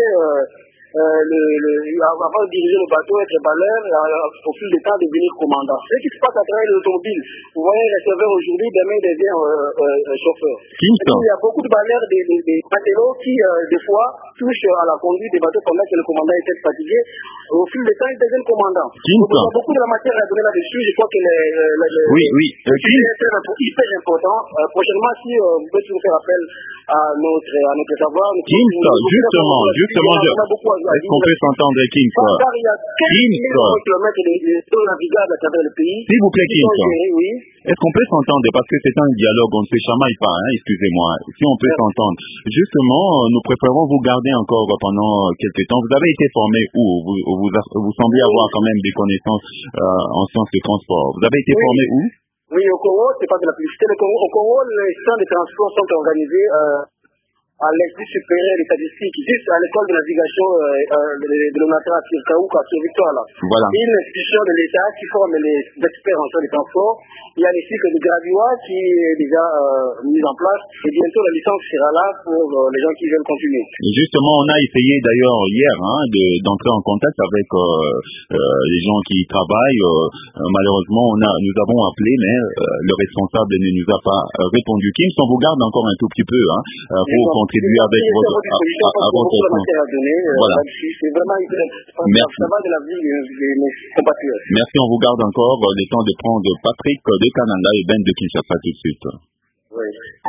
avant de diriger le bateau, être balèze, au fil du temps, devenir commandant. Ce qui se passe à travers l'automobile. Vous voyez, un receveur aujourd'hui, demain, il devient chauffeur. Il y a beaucoup de balèzes, des matelots qui, des fois, touchent à la conduite des bateaux pendant que le commandant est fatigué. Au fil du temps, il devient commandant. Il y a beaucoup de la matière à donner là-dessus. Je crois que c'est hyper important. Prochainement, si vous pouvez toujours faire appel à notre savoir. Justement, est-ce qu'on peut s'entendre, Kims? Il y a 15 kilomètres de navigable à travers le pays. S'il vous plaît, Kims. Est-ce qu'on peut s'entendre? Parce que c'est un dialogue, on ne se chamaille pas, excusez-moi. Si on peut s'entendre. Justement, nous préférons vous garder encore pendant quelques temps. Vous avez été formé où? Vous semblez avoir quand même des connaissances en sciences de transport. Vous avez été formé où? Oui, au Congo, c'est pas de la publicité. Au Congo, les centres de transport sont organisés à l'Institut supérieur des statistiques, juste à l'école de navigation de l'ONATRA sur Kaouka, sur Victoire, là. Voilà. Une institution de l'État qui forme les experts en sciences de transport. Il y a le cycle de Gradua qui est déjà mis en place. Et bientôt, la licence sera là pour les gens qui veulent continuer. Et justement, on a essayé d'ailleurs hier d'entrer en contact avec les gens qui y travaillent. Malheureusement, nous avons appelé, mais le responsable ne nous a pas répondu. Kims, on vous garde encore un tout petit peu pour contribuer avec votre voilà. C'est vraiment merci. Ça va de la vie de mes compatriotes. Merci, on vous garde encore le temps de prendre Patrick de Kananga et Ben de Kinshasa tout de suite. Oui.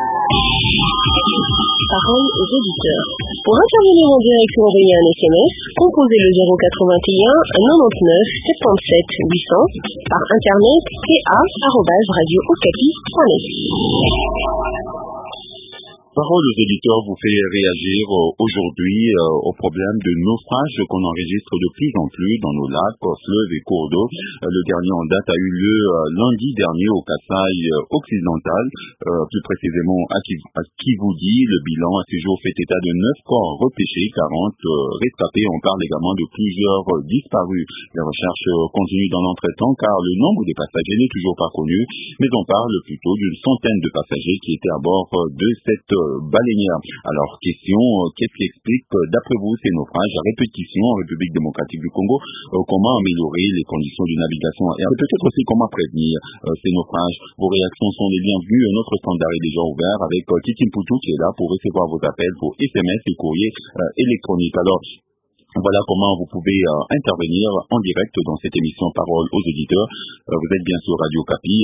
Parole aux auditeurs. Pour intervenir en direct ou envoyer un SMS, composez le 081 99 77 800 par internet pa@radiookapi.net. Parole aux auditeurs vous fait réagir aujourd'hui au problème de naufrage qu'on enregistre de plus en plus dans nos lacs, fleuves et cours d'eau. Le dernier en date a eu lieu lundi dernier au Kasaï occidental, plus précisément à Kivoudi. Le bilan à ce jour fait état de 9 corps repêchés, 40 rescapés. On parle également de plusieurs disparus. Les recherches continuent dans l'entretemps car le nombre des passagers n'est toujours pas connu, mais on parle plutôt d'une centaine de passagers qui étaient à bord de cette baleinière. Alors, question, qu'est-ce qui explique, d'après vous, ces naufrages à répétition en République démocratique du Congo? Comment améliorer les conditions de navigation et peut-être aussi comment prévenir ces naufrages? Vos réactions sont les bienvenues. Notre standard est déjà ouvert avec Titi Mpoutou qui est là pour recevoir vos appels, vos SMS et courriers électroniques. Alors, voilà comment vous pouvez intervenir en direct dans cette émission Parole aux auditeurs. Vous êtes bien sur Radio Kapi,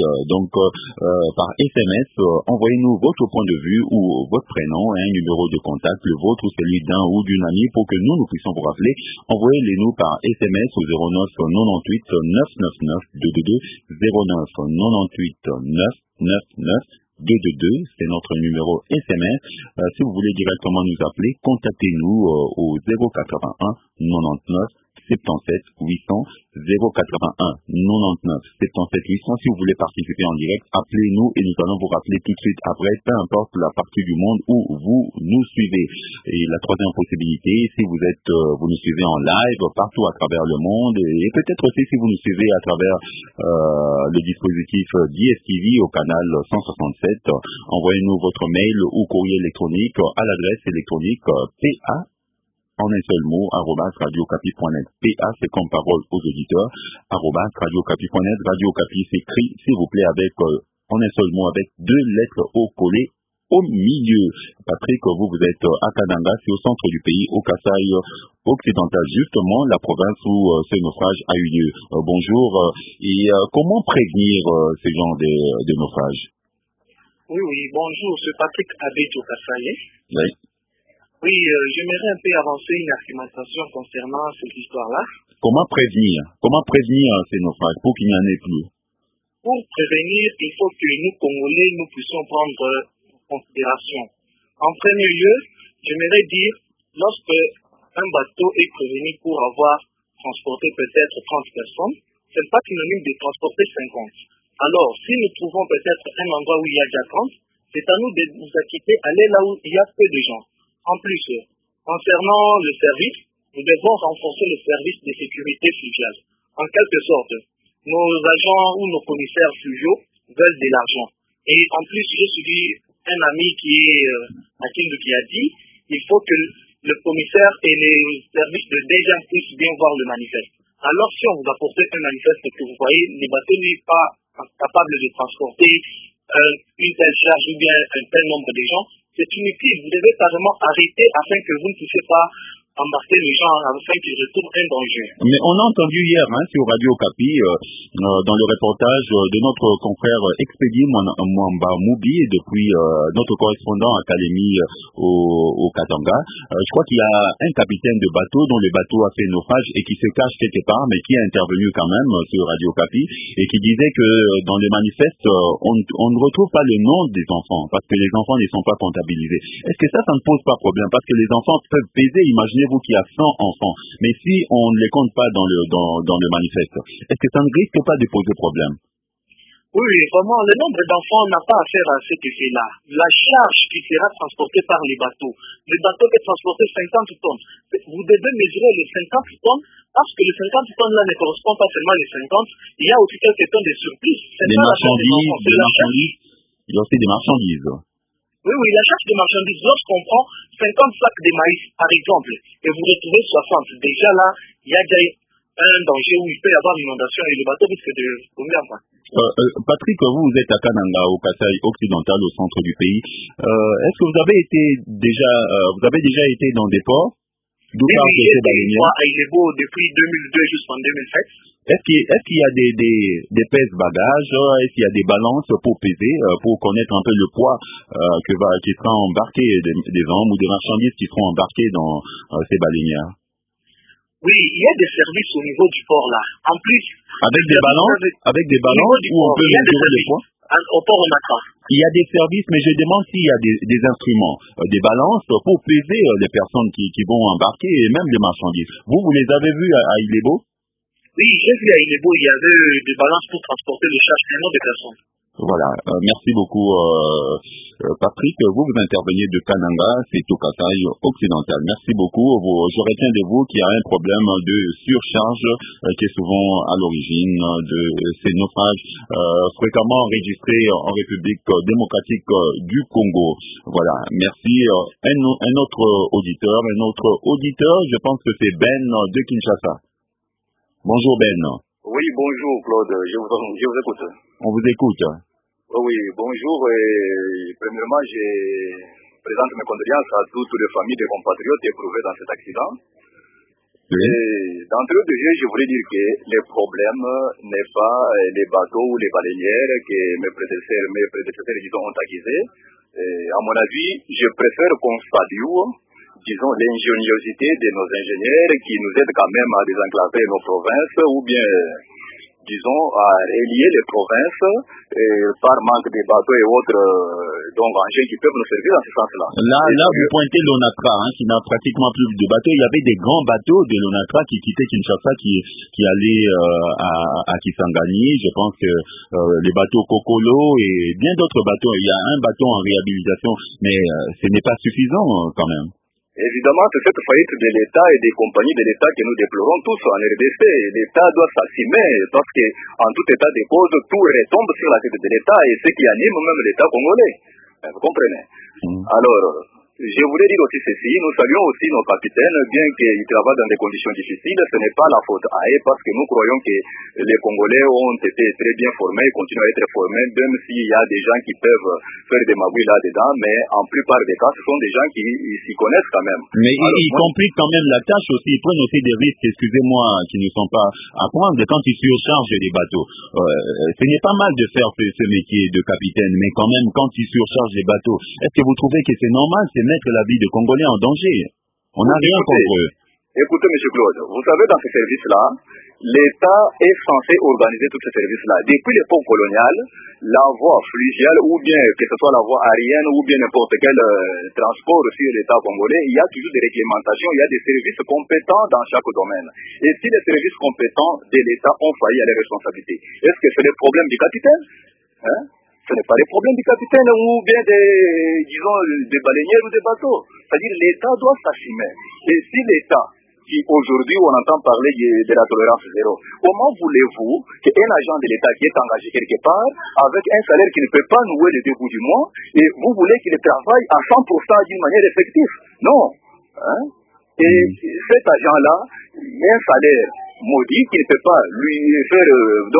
par SMS, envoyez-nous votre point de vue ou votre prénom et un numéro de contact, le vôtre ou celui d'un ou d'une amie pour que nous puissions vous rappeler. Envoyez-les-nous par SMS au 09 98 999 222 09 98 999 222, c'est notre numéro SMS. Si vous voulez directement nous appeler, contactez-nous au 081 99 77 800 081 99 77 800. Si vous voulez participer en direct, appelez-nous et nous allons vous rappeler tout de suite après, peu importe la partie du monde où vous nous suivez. Et la troisième possibilité, si vous nous suivez en live partout à travers le monde et peut-être aussi si vous nous suivez à travers le dispositif DSTV au canal 167, envoyez-nous votre mail ou courrier électronique à l'adresse électronique PA en un seul mot, @radiocapi.net. PA, c'est comme parole aux auditeurs, @radiocapi.net. Radio Capi s'écrit, s'il vous plaît, avec, en un seul mot, avec 2 lettres O collées au milieu. Patrick, vous êtes à Kananga, c'est au centre du pays, au Kasaï occidental, justement, la province où ce naufrage a eu lieu. Bonjour. Et comment prévenir ce genre de naufrage? Oui, bonjour, c'est Patrick Abed au Kasaï. Oui. Oui, j'aimerais un peu avancer une argumentation concernant cette histoire-là. Comment prévenir ces naufrages pour qu'il n'y en ait plus? Pour prévenir, il faut que nous, Congolais, nous puissions prendre en considération. En premier lieu, j'aimerais dire, lorsque un bateau est prévenu pour avoir transporté peut-être 30 personnes, ce n'est pas synonyme de transporter 50. Alors, si nous trouvons peut-être un endroit où il y a déjà 30, c'est à nous de nous acquitter, aller là où il y a peu de gens. En plus, concernant le service, nous devons renforcer le service de sécurité fluviale. En quelque sorte, nos agents ou nos commissaires fluviaux veulent de l'argent. Et en plus, je suis un ami qui est à Kindu qui a dit, il faut que le commissaire et les services de DGA puissent bien voir le manifeste. Alors, si on vous apporte un manifeste que vous voyez, les bateaux n'est pas capable de transporter une telle charge ou bien un tel nombre de gens, c'est inutile. Vous devez carrément arrêter afin que vous ne puissiez pas embarquer les gens afin qu'ils retournent un danger. Mais on a entendu hier sur Radio Kapi, dans le reportage de notre confrère Expédie Mwamba Moubi et depuis notre correspondant à Kalemi au Katanga. Je crois qu'il y a un capitaine de bateau dont le bateau a fait naufrage et qui se cache quelque part, mais qui est intervenu quand même sur Radio Kapi et qui disait que dans le manifeste, on ne retrouve pas le nom des enfants parce que les enfants ne sont pas comptabilisés. Est-ce que ça ne pose pas problème? Parce que les enfants peuvent peser, imaginez-vous qu'il y a 100 enfants, mais si on ne les compte pas dans le manifeste, est-ce que ça ne risque pas de poser problème? Oui, vraiment, le nombre d'enfants n'a pas affaire à cet effet-là. La charge qui sera transportée par les bateaux, le bateau peut transporter 50 tonnes. Vous devez mesurer les 50 tonnes, parce que les 50 tonnes-là ne correspondent pas seulement les 50, il y a aussi quelques tonnes de surplus. Des marchandises, il y a aussi des marchandises. Oui, la charge de marchandises, lorsqu'on prend 50 sacs de maïs, par exemple, et vous retrouvez 60, déjà là, il y a déjà un danger où il peut y avoir une inondation et le bateau risque de tomber en panne. Patrick, vous êtes à Kananga, au Kasaï occidental, au centre du pays. Est-ce que vous avez déjà été dans des ports? Oui, j'ai été à Ilebo depuis 2002 jusqu'en 2007. Est-ce qu'il y a des pèse-bagages? Est-ce qu'il y a des balances pour peser, pour connaître un peu le poids qui sera embarqué des hommes ou des marchandises qui seront embarqués dans ces baleinières? Oui, il y a des services au niveau du port là. En plus, avec des balances où on peut mesurer le poids? Au port Onatra. Il y a des services, mais je demande s'il y a des instruments, des balances pour peser les personnes qui vont embarquer et même les marchandises. Vous les avez vus à Ilebo? Oui, j'ai vu à Ilebo, il y avait des balances pour transporter le charge tellement de personnes. Voilà, merci beaucoup Patrick. Vous intervenez de Kananga, c'est au Kasaï occidental. Merci beaucoup. Je retiens de vous qu'il y a un problème de surcharge qui est souvent à l'origine de ces naufrages fréquemment enregistrés en République démocratique du Congo. Voilà, merci. Un autre auditeur, je pense que c'est Ben de Kinshasa. Bonjour Ben. Oui, bonjour Claude, je vous écoute. On vous écoute. Oui, bonjour. Premièrement, je présente mes condoléances à toutes les familles de compatriotes éprouvés dans cet accident. Oui. Et d'entrée de jeu, je voulais dire que le problème n'est pas les bateaux ou les baleinières que mes prédécesseurs disons, ont accusés. À mon avis, je préfère qu'on salue, disons, l'ingéniosité de nos ingénieurs qui nous aident quand même à désenclaver nos provinces ou bien disons, à relier les provinces par manque de bateaux et autres engins qui peuvent nous servir dans ce sens-là. Là, vous pointez l'ONATRA, qui n'a pratiquement plus de bateaux. Il y avait des grands bateaux de l'ONATRA qui quittaient Kinshasa, qui allaient à Kisangani. Je pense que les bateaux Kokolo et bien d'autres bateaux. Il y a un bateau en réhabilitation, mais ce n'est pas suffisant quand même. Évidemment, c'est cette faillite de l'État et des compagnies de l'État que nous déplorons tous en RDC. L'État doit s'assumer parce qu'en tout état de cause, tout retombe sur la tête de l'État et ce qui anime même l'État congolais. Vous comprenez? Alors, je voulais dire aussi ceci, nous saluons aussi nos capitaines, bien qu'ils travaillent dans des conditions difficiles, ce n'est pas la faute à eux parce que nous croyons que les Congolais ont été très bien formés, continuent à être formés, même s'il y a des gens qui peuvent faire des magouilles là-dedans, mais en plupart des cas, ce sont des gens qui s'y connaissent quand même. Mais ils compliquent quand même la tâche aussi, ils prennent aussi des risques, excusez-moi, qui ne sont pas à prendre quand ils surchargent les bateaux. Ce n'est pas mal de faire ce métier de capitaine, mais quand même, quand ils surchargent les bateaux, est-ce que vous trouvez que c'est normal, c'est mettre la vie des Congolais en danger? On n'a rien contre eux. Écoutez, M. Claude, vous savez, dans ces services-là, l'État est censé organiser tous ces services-là. Depuis l'époque coloniale, la voie fluviale, ou bien que ce soit la voie aérienne, ou bien n'importe quel transport sur l'État congolais, il y a toujours des réglementations, il y a des services compétents dans chaque domaine. Et si les services compétents de l'État ont failli à leurs responsabilités, est-ce que c'est le problème du capitaine? Ce n'est pas le problème du capitaine ou bien des baleinières ou des bateaux. C'est-à-dire l'État doit s'assumer. Et si l'État, qui aujourd'hui on entend parler de la tolérance zéro, comment voulez-vous qu'un agent de l'État qui est engagé quelque part, avec un salaire qui ne peut pas nouer les deux bouts du mois, et vous voulez qu'il travaille à 100% d'une manière effective? Non. Et cet agent-là, un salaire maudit qui ne peut pas lui faire,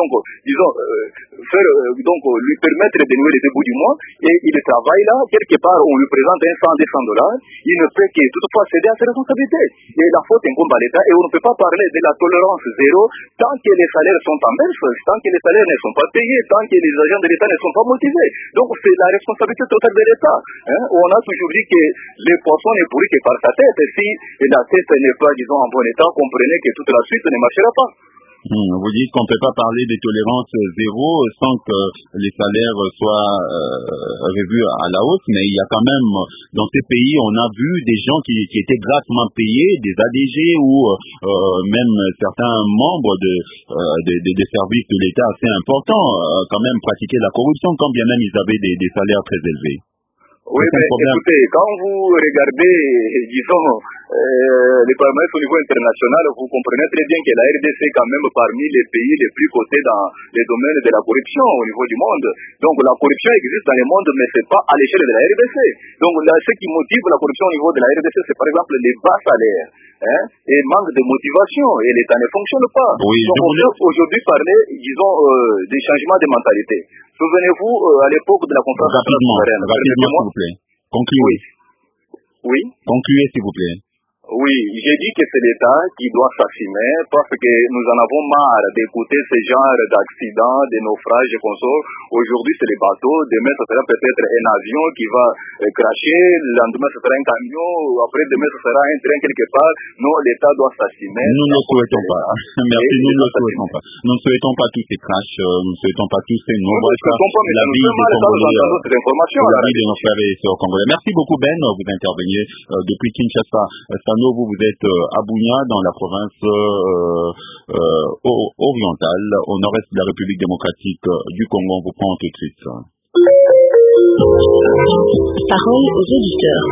lui permettre de nouer les deux bouts du mois, et il travaille là, quelque part, on lui présente $100, $200, il ne peut que toutefois céder à ses responsabilités. Et la faute incombe à l'État, et on ne peut pas parler de la tolérance zéro tant que les salaires sont en baisse, tant que les salaires ne sont pas payés, tant que les agents de l'État ne sont pas motivés. Donc c'est la responsabilité totale de l'État. On a toujours dit que les poissons n'est pourri que par sa tête, et si la tête n'est pas, disons, en bon état, comprenez que toute la suite ne marchera pas. Vous dites qu'on ne peut pas parler de tolérance zéro sans que les salaires soient revus à la hausse, mais il y a quand même, dans ces pays, on a vu des gens qui étaient grassement payés, des ADG ou même certains membres des services de l'État assez importants, quand même pratiquer la corruption, quand bien même ils avaient des salaires très élevés. Oui, mais écoutez, quand vous regardez, disons, les paramètres au niveau international, vous comprenez très bien que la RDC est quand même parmi les pays les plus cotés dans les domaines de la corruption au niveau du monde. Donc la corruption existe dans le monde, mais ce n'est pas à l'échelle de la RDC. Donc là, ce qui motive la corruption au niveau de la RDC, c'est par exemple les bas salaires et manque de motivation, et l'État ne fonctionne pas. Oui, donc on peut aujourd'hui parler, disons, des changements de mentalité. Souvenez-vous, à l'époque de la conférence rapidement, s'il vous plaît. Concluez. Oui. Concluez, s'il vous plaît. Oui, j'ai dit que c'est l'État qui doit s'assumer parce que nous en avons marre d'écouter ce genre d'accidents, de naufrages et consorts. Aujourd'hui, c'est les bateaux. Demain, ce sera peut-être un avion qui va cracher. Le lendemain, ce sera un camion. Après, demain, ce sera un train quelque part. Non, l'État doit s'assumer. Nous ne le souhaitons pas. Merci, nous ne le souhaitons pas. Nous ne souhaitons pas tous ces crashs. Nous ne souhaitons pas tous ces naufrages. La vie des Congolais, la vie de nos frères et sœurs congolais. Merci beaucoup, Ben. Vous interveniez depuis Kinshasa. Sano, vous êtes à Bunia, dans la province orientale, au nord-est de la République démocratique du Congo. On vous prend tout de suite. Parole aux auditeurs.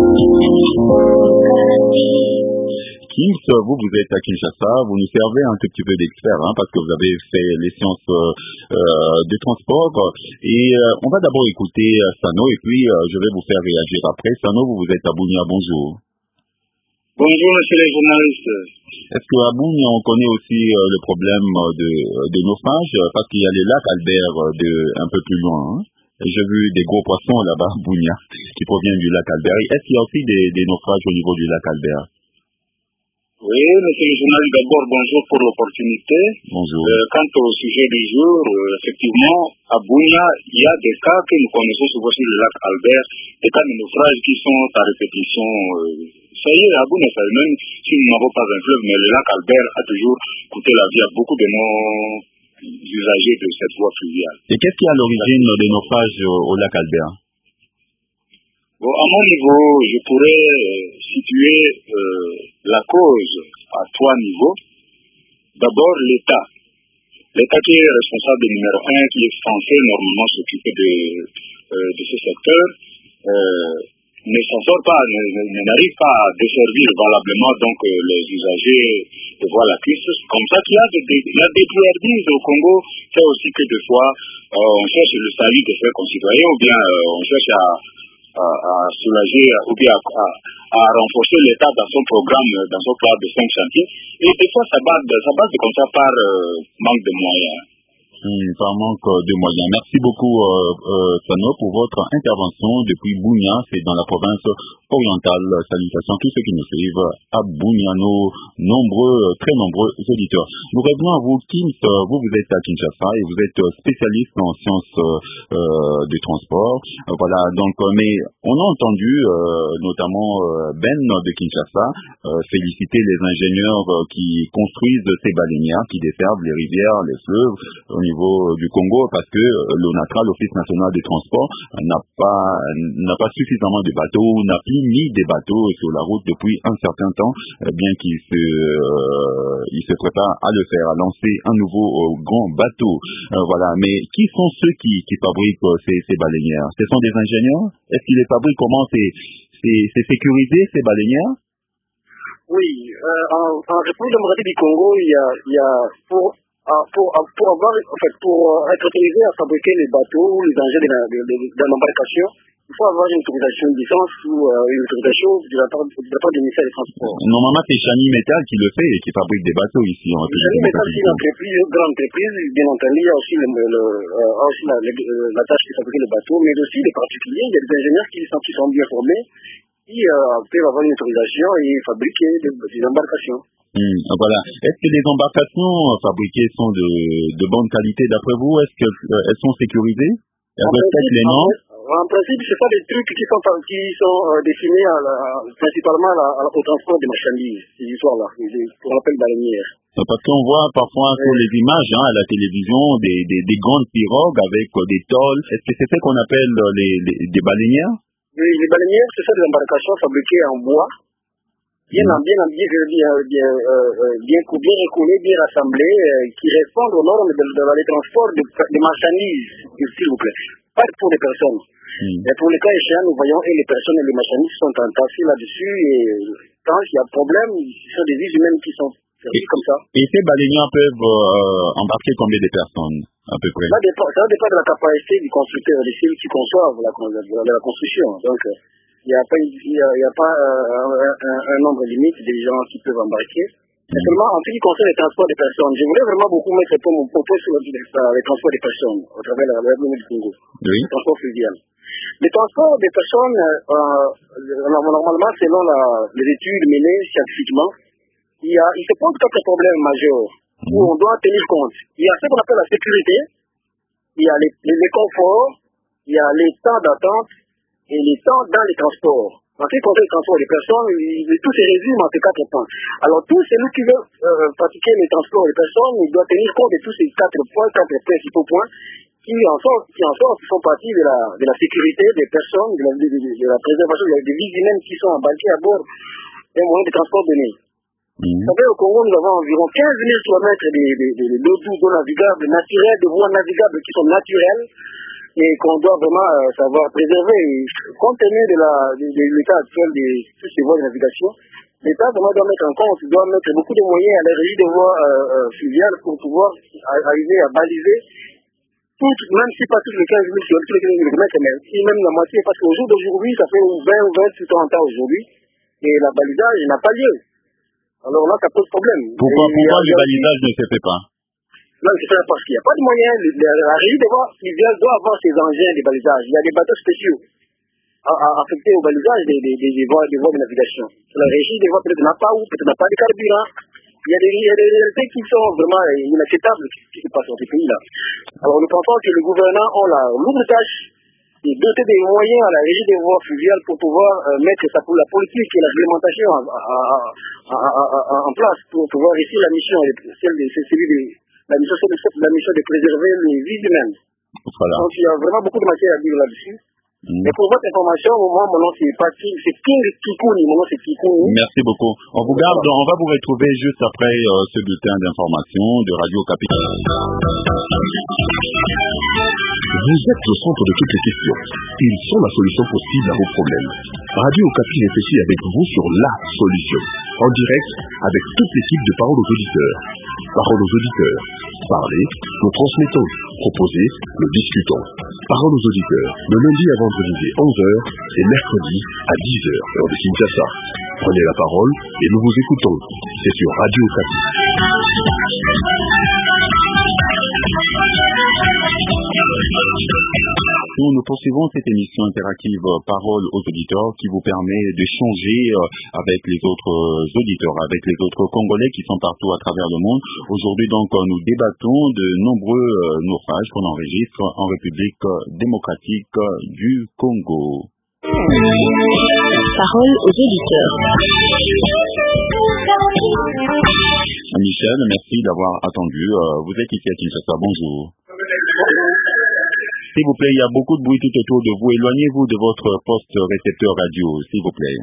Kims, vous êtes à Kinshasa, vous nous servez un tout petit peu d'expert, parce que vous avez fait les sciences des transports. Et on va d'abord écouter Sano, et puis je vais vous faire réagir après. Sano, vous êtes à Bunia, bonjour. Bonjour, monsieur les journalistes. Est-ce qu'à Bunia, on connaît aussi le problème de naufrage, parce qu'il y a les lacs Albert un peu plus loin, J'ai vu des gros poissons là-bas à Bunia, qui proviennent du lac Albert. Est-ce qu'il y a aussi des naufrages au niveau du lac Albert? Oui, monsieur le journaliste, d'abord, bonjour pour l'opportunité. Bonjour. Quant au sujet du jour, effectivement, à Bunia, il y a des cas que nous connaissons souvent sur le lac Albert, des cas de naufrage qui sont à répétition. Ça y est, à Bunia, même si nous n'avons pas un fleuve, mais le lac Albert a toujours coûté la vie à beaucoup de nos usagers de cette voie fluviale. Et qu'est-ce qui est à l'origine des naufrages au lac Albert? Bon, à mon niveau, je pourrais situer la cause à trois niveaux. D'abord, l'État. L'État qui est responsable numéro 1, qui est censé normalement s'occuper de ce secteur, ne s'en sort pas, n'arrive pas à desservir valablement donc les usagers de voie lacustre. Comme ça qu'il y a des priorités au Congo, c'est aussi que des fois on cherche le salut de ses concitoyens ou bien on cherche à soulager ou bien à renforcer l'État dans son programme, dans son plan de 5 chantiers. Et des fois, ça base comme ça par manque de moyens. Par manque de moyens. Merci beaucoup, Sano, pour votre intervention depuis Bunia, c'est dans la province orientale. Salutations à tous ceux qui nous suivent à Bunia, nos très nombreux auditeurs. Nous revenons à vous, Kims. Vous êtes à Kinshasa et vous êtes spécialiste en sciences du transport. Voilà, donc, mais on a entendu, notamment Ben de Kinshasa, féliciter les ingénieurs qui construisent ces baleinières, qui desservent les rivières, les fleuves, au niveau du Congo, parce que l'ONATRA, l'Office national des transports, n'a pas suffisamment de bateaux, n'a plus mis des bateaux sur la route depuis un certain temps, bien qu'il se prépare à le faire, à lancer un nouveau grand bateau. Voilà. Mais qui sont ceux qui fabriquent ces baleinières? Ce sont des ingénieurs? Est-ce qu'ils les fabriquent? Comment c'est sécurisé, ces baleinières? Oui, en République démocratique du Congo, il y a pour être autorisé à fabriquer les bateaux ou les engins de l'embarcation, il faut avoir une autorisation de licence ou une autorisation de la part du ministère des Transports. Normalement, c'est Chani Metal qui le fait et qui fabrique des bateaux ici en République démocratique. Chani Metal, c'est une grande entreprise, bien entendu, il y a aussi la tâche de fabriquer les bateaux, mais aussi les particuliers, il y a des ingénieurs qui sont bien formés, qui peuvent avoir une autorisation et fabriquer des embarcations. Voilà. Est-ce que les embarcations fabriquées sont de bonne qualité d'après vous? Est-ce qu'elles sont sécurisées? Elles respectent les normes? En principe, ce sont des trucs qui sont destinés principalement au transport des marchandises, ces histoires-là, qu'on appelle baleinières. Parce qu'on voit parfois sur les images à la télévision des grandes pirogues avec des tôles. Est-ce que c'est ce qu'on appelle des baleinières? Oui, les baleinières, ce sont des embarcations fabriquées en bois, bien recollées, bien rassemblées, qui répondent aux normes de transport de marchandises, s'il vous plaît. Pas pour les personnes. Mais pour les cas échéants, nous voyons et les personnes et les marchandises sont entassées là-dessus et quand il y a problème, ce sont des vies humaines qui sont servies comme ça. Et ces baleinières peuvent embarquer combien de personnes à peu près? Ça dépend de la capacité du constructeur, de ceux qui conçoivent la construction. Donc, il n'y a pas un nombre limite des gens qui peuvent embarquer. Seulement en ce qui concerne les transports des personnes, je voulais vraiment beaucoup mettre mon propos sur les transports des personnes au travers de la République du Congo. Oui. Le transport fluvial. Les transports des personnes, normalement, selon les études menées scientifiquement, il se pose quelques problèmes majeurs où on doit tenir compte. Il y a ce qu'on appelle la sécurité, il y a les conforts, il y a les temps d'attente et les temps dans les transports. En ce qui concerne les transports des personnes, tout se résume en ces 4 points. Alors, tout celui qui veut pratiquer les transports des personnes, il doit tenir compte de tous ces 4 principaux points qui en sorte font partie de la sécurité des personnes, de la préservation des vies humaines qui sont embarquées à bord d'un moyen de transport donné. Vous savez, au Congo, nous avons environ 15 000 km d'eau navigable, naturelle, de voies navigables qui sont naturelles et qu'on doit vraiment savoir préserver. Et compte tenu de l'état actuel de toutes ces voies de navigation, l'État vraiment doit mettre en compte, doit mettre beaucoup de moyens à la régie des voies fluviales pour pouvoir arriver à baliser même si pas tous les 15 000 km, mais si même la moitié, parce qu'au jour d'aujourd'hui, ça fait 20 ou 28 ans aujourd'hui, et la balisage n'a pas lieu. Alors là, ça pose problème. Pourquoi le balisage ne se fait pas? Non, c'est parce qu'il n'y a pas de moyens. La régie des voies fluviales doit avoir ses engins de balisage. Il y a des bateaux spéciaux affectés au balisage des voies de navigation. La régie des voies peut-être n'a pas peut-être n'a pas de carburant. Il y a des réalités qui sont vraiment inacceptables qui se passent dans ces pays-là. Alors nous pensons que les gouvernants ont la lourde tâche de doter des moyens à la régie des voies fluviales pour pouvoir mettre la politique et la réglementation en place pour pouvoir réussir la mission, la mission de préserver les vies humaines. Voilà. Donc il y a vraiment beaucoup de matière à dire là-dessus. Et pour votre information, mon nom c'est Patrick, c'est King Kikouni, mon nom c'est Kikouni. Merci beaucoup. On vous garde, on va vous retrouver juste après ce bulletin d'information de Radio Capitale. Vous êtes au centre de toutes les questions. Ils sont la solution possible à vos problèmes. Radio Okapi réfléchit avec vous sur la solution. En direct, avec toute l'équipe de Parole aux auditeurs. Parole aux auditeurs. Parlez, nous transmettons. Proposez, nous discutons. Parole aux auditeurs, le lundi à vendredi dès 11h et mercredi à 10h, heure de Kinshasa. Prenez la parole et nous vous écoutons. C'est sur Radio Okapi. Nous poursuivons cette émission interactive Parole aux auditeurs qui vous permet d'échanger avec les autres auditeurs, avec les autres Congolais qui sont partout à travers le monde. Aujourd'hui donc nous débattons de nombreux naufrages qu'on enregistre en République démocratique du Congo. Parole aux auditeurs. Michel, merci d'avoir attendu. Vous êtes ici à Kinshasa. Bonjour. S'il vous plaît, il y a beaucoup de bruit tout autour de vous. Éloignez-vous de votre poste récepteur radio, s'il vous plaît.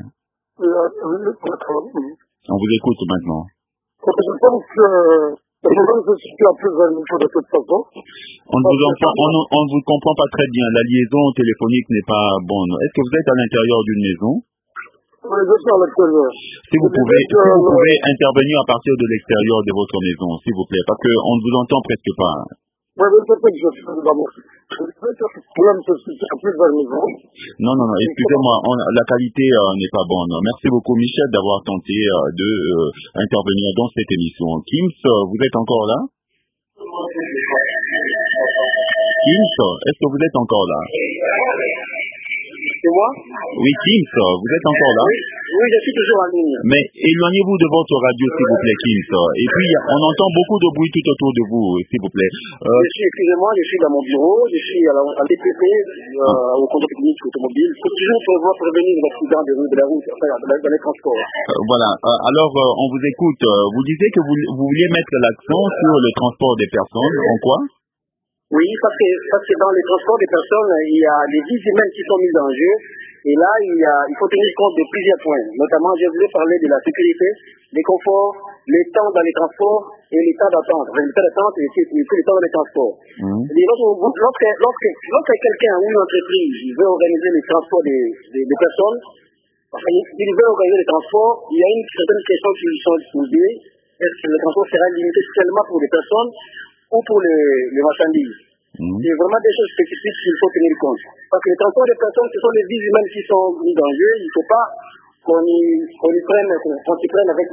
On vous écoute maintenant. Je pense que je suis un peu de toute façon. On ne vous comprend pas très bien. La liaison téléphonique n'est pas bonne. Est-ce que vous êtes à l'intérieur d'une maison? Oui, je suis à l'extérieur. Si vous pouvez intervenir à partir de l'extérieur de votre maison, s'il vous plaît, parce qu'on ne vous entend presque pas. Oui, mais c'est que je suis dans mon... Le problème se situe à plus de la maison. Non, excusez-moi, la qualité n'est pas bonne. Merci beaucoup, Michel, d'avoir tenté de intervenir dans cette émission. Kims, vous êtes encore là? Kims, est-ce que vous êtes encore là? C'est moi? Oui, Kims, vous êtes encore là? Oui, je suis toujours en ligne. Mais éloignez-vous de votre radio, s'il vous plaît, Kims. Et puis, on entend beaucoup de bruit tout autour de vous, s'il vous plaît. Excusez-moi, je suis dans mon bureau, je suis à l'EPP, au contrôle technique automobile. Il faut toujours prévenir les accidents de la route, dans les transports. Voilà. Alors, on vous écoute. Vous disiez que vous vouliez mettre l'accent sur le transport des personnes. En quoi? Oui, parce que dans les transports des personnes, il y a des vies humaines qui sont mises en jeu. Et là, il faut tenir compte de plusieurs points. Notamment, je voulais parler de la sécurité, des conforts, les temps dans les transports et les temps d'attente. Enfin, les temps d'attente et les temps dans les transports. Lorsque quelqu'un ou une entreprise veut organiser les transports des personnes, enfin, il veut organiser les transports, il y a une certaine question qui lui sont posées. Est-ce que le transport sera limité seulement pour les personnes ou pour les marchandises? C'est vraiment des choses spécifiques qu'il faut tenir compte. Parce que les transports des personnes, ce sont les vies humaines qui sont mises en jeu. Il ne faut pas qu'on s'y prenne avec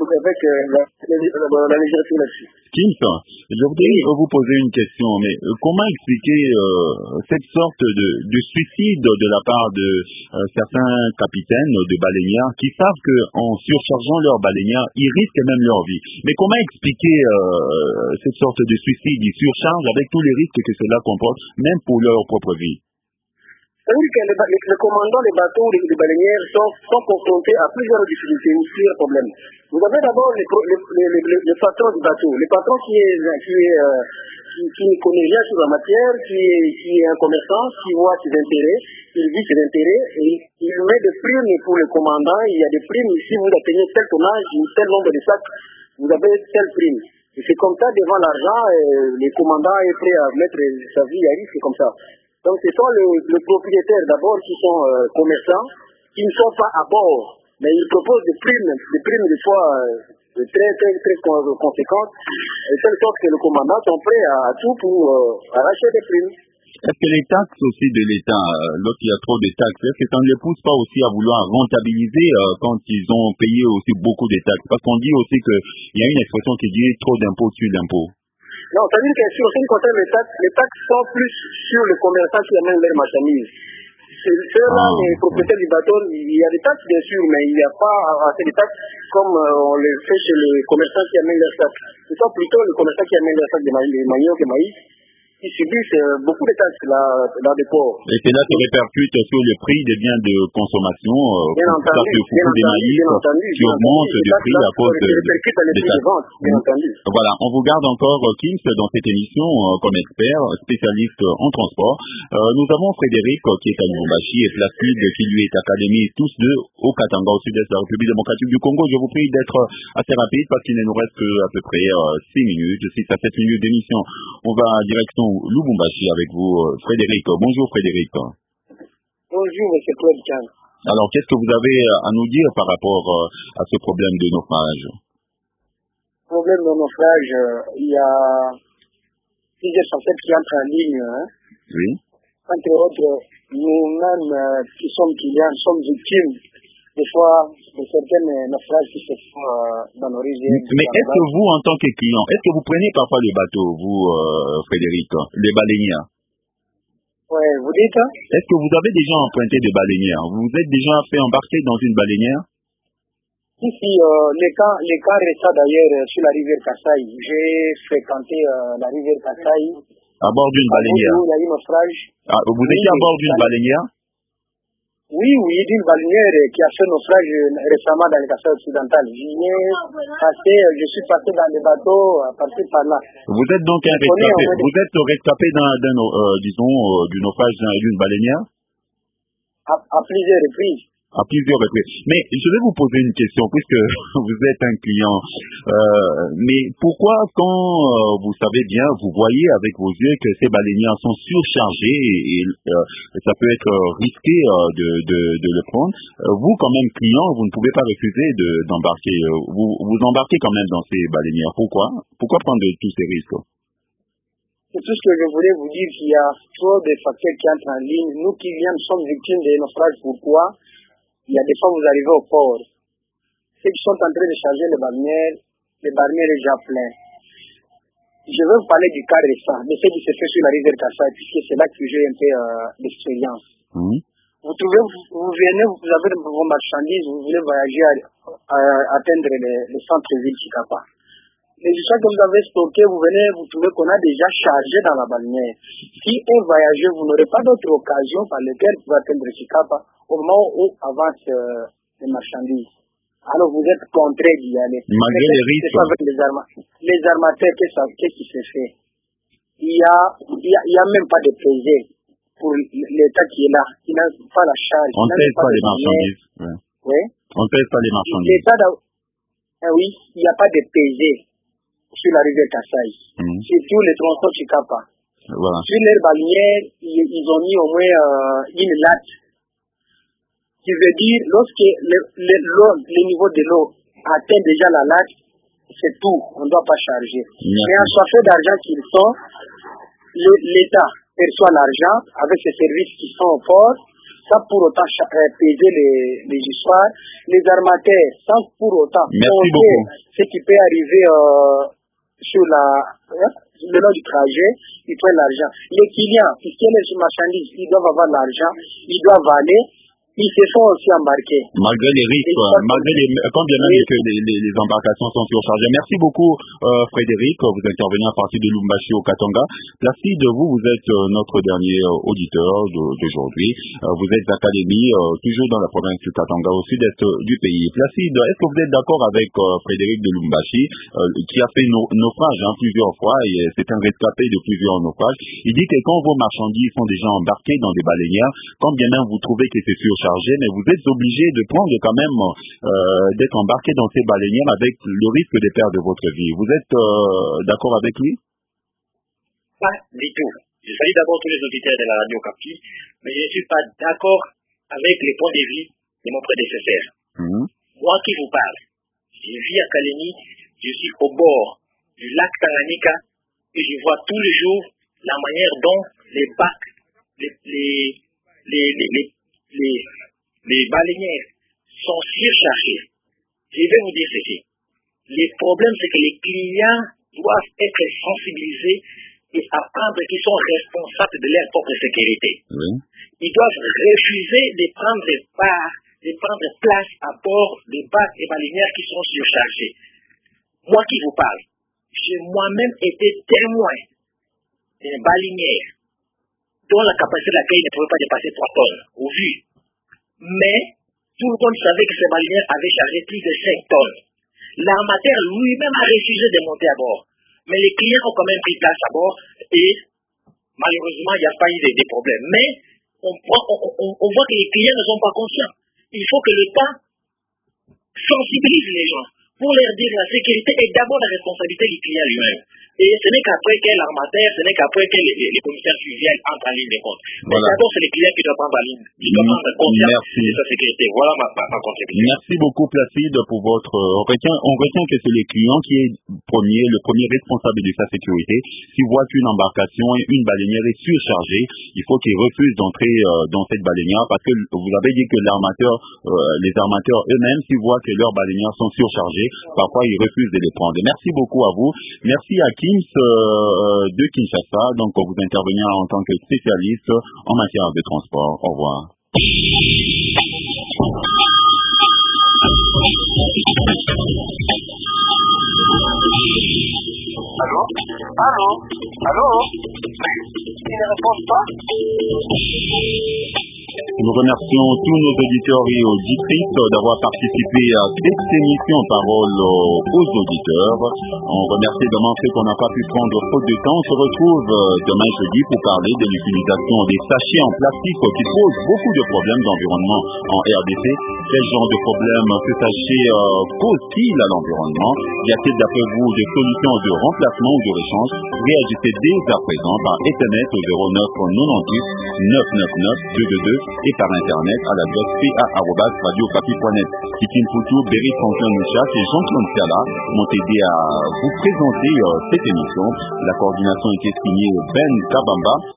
la légèreté là-dessus. Kim, je voudrais vous poser une question, mais comment expliquer cette sorte de suicide de la part de certains capitaines de baleinières qui savent qu'en surchargeant leurs baleinières, ils risquent même leur vie. Mais comment expliquer cette sorte de suicide? Ils surchargent avec tous les risques que cela comporte, même pour leur propre vie. C'est-à-dire que les commandants des bateaux, les baleinières sont confrontés à plusieurs difficultés ou plusieurs problèmes. Vous avez d'abord le patron du bateau. Le patron qui ne connaît rien sur la matière, qui est un commerçant, qui voit ses intérêts, il vit ses intérêts et il met des primes pour le commandant. Il y a des primes, si vous atteignez tel tonnage, tel nombre de sacs, vous avez telle prime. Et c'est comme ça, devant l'argent, le commandant est prêt à mettre sa vie à risque, c'est comme ça. Donc ce sont les propriétaires d'abord qui sont commerçants, qui ne sont pas à bord, mais ils proposent des primes de fois très conséquentes, de telle sorte que le commandant sont prêts à tout pour arracher des primes. Est-ce que les taxes aussi de l'État, lorsqu'il y a trop de taxes, est-ce que ça ne les pousse pas aussi à vouloir rentabiliser quand ils ont payé aussi beaucoup de taxes? Parce qu'on dit aussi qu'il y a une expression qui dit trop d'impôts sur l'impôt. Non, ça veut dire que sur ce qui concerne les taxes sont plus sur les commerçants qui amènent leurs marchandises. Ceux-là, les propriétaires du bateau, il y a des taxes bien sûr, mais il n'y a pas assez de taxes comme on les fait chez les commerçants qui amènent leurs sacs. Ce sont plutôt les commerçants qui amènent leurs sacs de manioc et maïs qui subissent beaucoup de taxes dans des ports. Et cela se répercute sur le prix des biens de consommation, bien entendu, des maïs qui augmentent de prix à cause des taxes. Bien entendu. Voilà, on vous garde encore, Kim, dans cette émission comme expert, spécialiste en transport. Nous avons Frédéric qui est à Lubumbashi et Placide qui lui est académie, tous deux au Katanga, au sud-est de la République démocratique du Congo. Je vous prie d'être assez rapide parce qu'il ne nous reste qu'à peu près 6 minutes, 6 à 7 minutes d'émission. On va direction Lubumbashi avec vous, Frédéric. Bonjour Frédéric. Bonjour M. Claude Kahn. Alors, qu'est-ce que vous avez à nous dire par rapport à ce problème de naufrage? Problème de naufrage, il y a plusieurs concepts qui entrent en ligne. Oui. Entre autres, nous-mêmes qui sommes clients, sommes victimes des fois de certains naufrages qui se font dans nos rivières. Mais est-ce que vous, en tant que client, est-ce que vous prenez parfois les bateaux, vous, Frédéric, les baleinières? Oui, vous dites? Est-ce que vous avez déjà emprunté des baleinières? Vous vous êtes déjà fait embarquer dans une baleinière? Si, les cas récents d'ailleurs sur la rivière Kasaï. J'ai fréquenté la rivière Kasaï. À bord d'une baleinière? Il y a eu naufrage. Vous étiez à bord d'une baleinière? Oui, d'une baleinière qui a fait naufrage récemment dans le Kasaï occidental. Je suis passé dans les bateaux passé par là. Vous êtes donc un rescapé. Vous êtes rescapé du naufrage d'une baleinière? À plusieurs reprises. À plusieurs reprises. Mais je vais vous poser une question, puisque vous êtes un client. Mais pourquoi, quand vous savez bien, vous voyez avec vos yeux que ces baleinières sont surchargées et ça peut être risqué de le prendre, vous, quand même client, vous ne pouvez pas refuser d'embarquer. Vous embarquez quand même dans ces baleinières. Pourquoi prendre tous ces risques? C'est tout ce que je voulais vous dire, qu'il y a trop de facteurs qui entrent en ligne. Nous qui sommes victimes des naufrages. Pourquoi? Il y a des fois, vous arrivez au port. Ceux qui sont en train de charger les barrières est déjà plein. Je vais vous parler du cas récent, de ce qui se fait sur la rivière Kasaï, puisque c'est là que j'ai un peu d'expérience. Vous venez, vous avez vos marchandises, vous voulez voyager à atteindre le centre-ville Chikapa. Les choses que vous avez stockées, vous venez, vous trouvez qu'on a déjà chargé dans la baleinière. Si un voyageur, vous n'aurez pas d'autre occasion par laquelle vous atteindre Chikapa au moment où avancent les marchandises. Alors vous êtes contraint d'y aller. Malgré les risques. Avec les armateurs, qu'est-ce qui se fait? Il y a même pas de pesée pour l'État qui est là. Il n'a pas la charge. On ne pèse pas les marchandises. Oui. On ne pèse pas les marchandises. Oui, il n'y a pas de pesée sur la rivière Kasaï. Surtout les transports Chikapa. Voilà. Sur les baleinières, ils ont mis au moins une latte. Qui veut dire, lorsque le niveau de l'eau atteint déjà la latte, c'est tout, on ne doit pas charger. Mais en soif d'argent qu'ils sont, l'État perçoit l'argent avec ses services qui sont au port, sans pour autant peser les histoires, les armateurs sans pour autant compter ce qui peut arriver sur le long du trajet, ils prennent l'argent. Les clients, puisqu'il y a des marchandises, ils doivent avoir l'argent, ils doivent aller, ils se font aussi embarquer. Malgré les risques, quand bien même que les embarcations sont surchargées. Merci beaucoup Frédéric, vous intervenez à partir de Lubumbashi au Katanga. Placide, vous êtes notre dernier auditeur d'aujourd'hui. Vous êtes d'académie, toujours dans la province du Katanga, au sud-est du pays. Placide, est-ce que vous êtes d'accord avec Frédéric de Lubumbashi, qui a fait naufrage plusieurs fois, et c'est un rescapé de plusieurs naufrages. Il dit que quand vos marchandises sont déjà embarquées dans des baleinières, quand bien même vous trouvez que c'est surchargé, mais vous êtes obligé de prendre quand même, d'être embarqué dans ces baleinières avec le risque de perdre votre vie. Vous êtes d'accord avec lui? Pas du tout. Je salue d'abord tous les auditeurs de la radio Capi, mais je ne suis pas d'accord avec les points de vue de mon prédécesseur. Moi qui vous parle, je vis à Kaleni, je suis au bord du lac Tanganyika et je vois tous les jours la manière dont les bacs, les baleinières sont surchargées. Je vais vous dire ceci. Le problème, c'est que les clients doivent être sensibilisés et apprendre qu'ils sont responsables de leur propre sécurité. Ils doivent refuser de prendre place à bord des bacs et baleinières qui sont surchargés. Moi qui vous parle, j'ai moi-même été témoin d'une baleinière dont la capacité de l'accueil ne pouvait pas dépasser 3 tonnes, au vu. Mais tout le monde savait que ces baleinières avaient chargé plus de 5 tonnes. L'armateur lui-même a refusé de monter à bord. Mais les clients ont quand même pris place à bord et malheureusement, il n'y a pas eu de problème. Mais on voit que les clients ne sont pas conscients. Il faut que l'État sensibilise les gens pour leur dire que la sécurité est d'abord la responsabilité du client lui-même. Et ce n'est qu'après que l'armateur, ce n'est qu'après que les commissaires fluviales entrent en ligne de compte. Mais d'abord, c'est les clients qui doivent prendre la ligne, qui doivent prendre conscience de sa sécurité. Voilà ma contribution. Merci beaucoup Placide pour votre entretien. On retient que c'est le client qui est le premier responsable de sa sécurité. S'il voit qu'une embarcation et une baleinière est surchargée, il faut qu'il refuse d'entrer dans cette baleinière, parce que vous avez dit que les armateurs eux-mêmes, s'ils voient que leurs baleinières sont surchargées, parfois ils refusent de les prendre. Merci beaucoup à vous. Merci à Kims de Kinshasa, donc vous intervenir en tant que spécialiste en matière de transport. Au revoir. Allô Il ne répond pas. Nous remercions tous nos auditeurs et auditrices d'avoir participé à cette émission Parole aux auditeurs. On remercie également ceux qu'on n'a pas pu prendre faute de temps. On se retrouve demain jeudi pour parler de l'utilisation des sachets en plastique qui posent beaucoup de problèmes d'environnement en RDC. Quel genre de problème ce sachet cause-t-il à l'environnement? Y a-t-il d'après vous des solutions de remplacement ou de rechange? Réagissez dès à présent par SMS au 09 98 999 222 et par internet à l'adresse pa@radiocapi.net. Kitine Poutou, Berry Franklin Mouchak et Jean-Claude Siala m'ont aidé à vous présenter cette émission. La coordination était signée Ben Kabamba.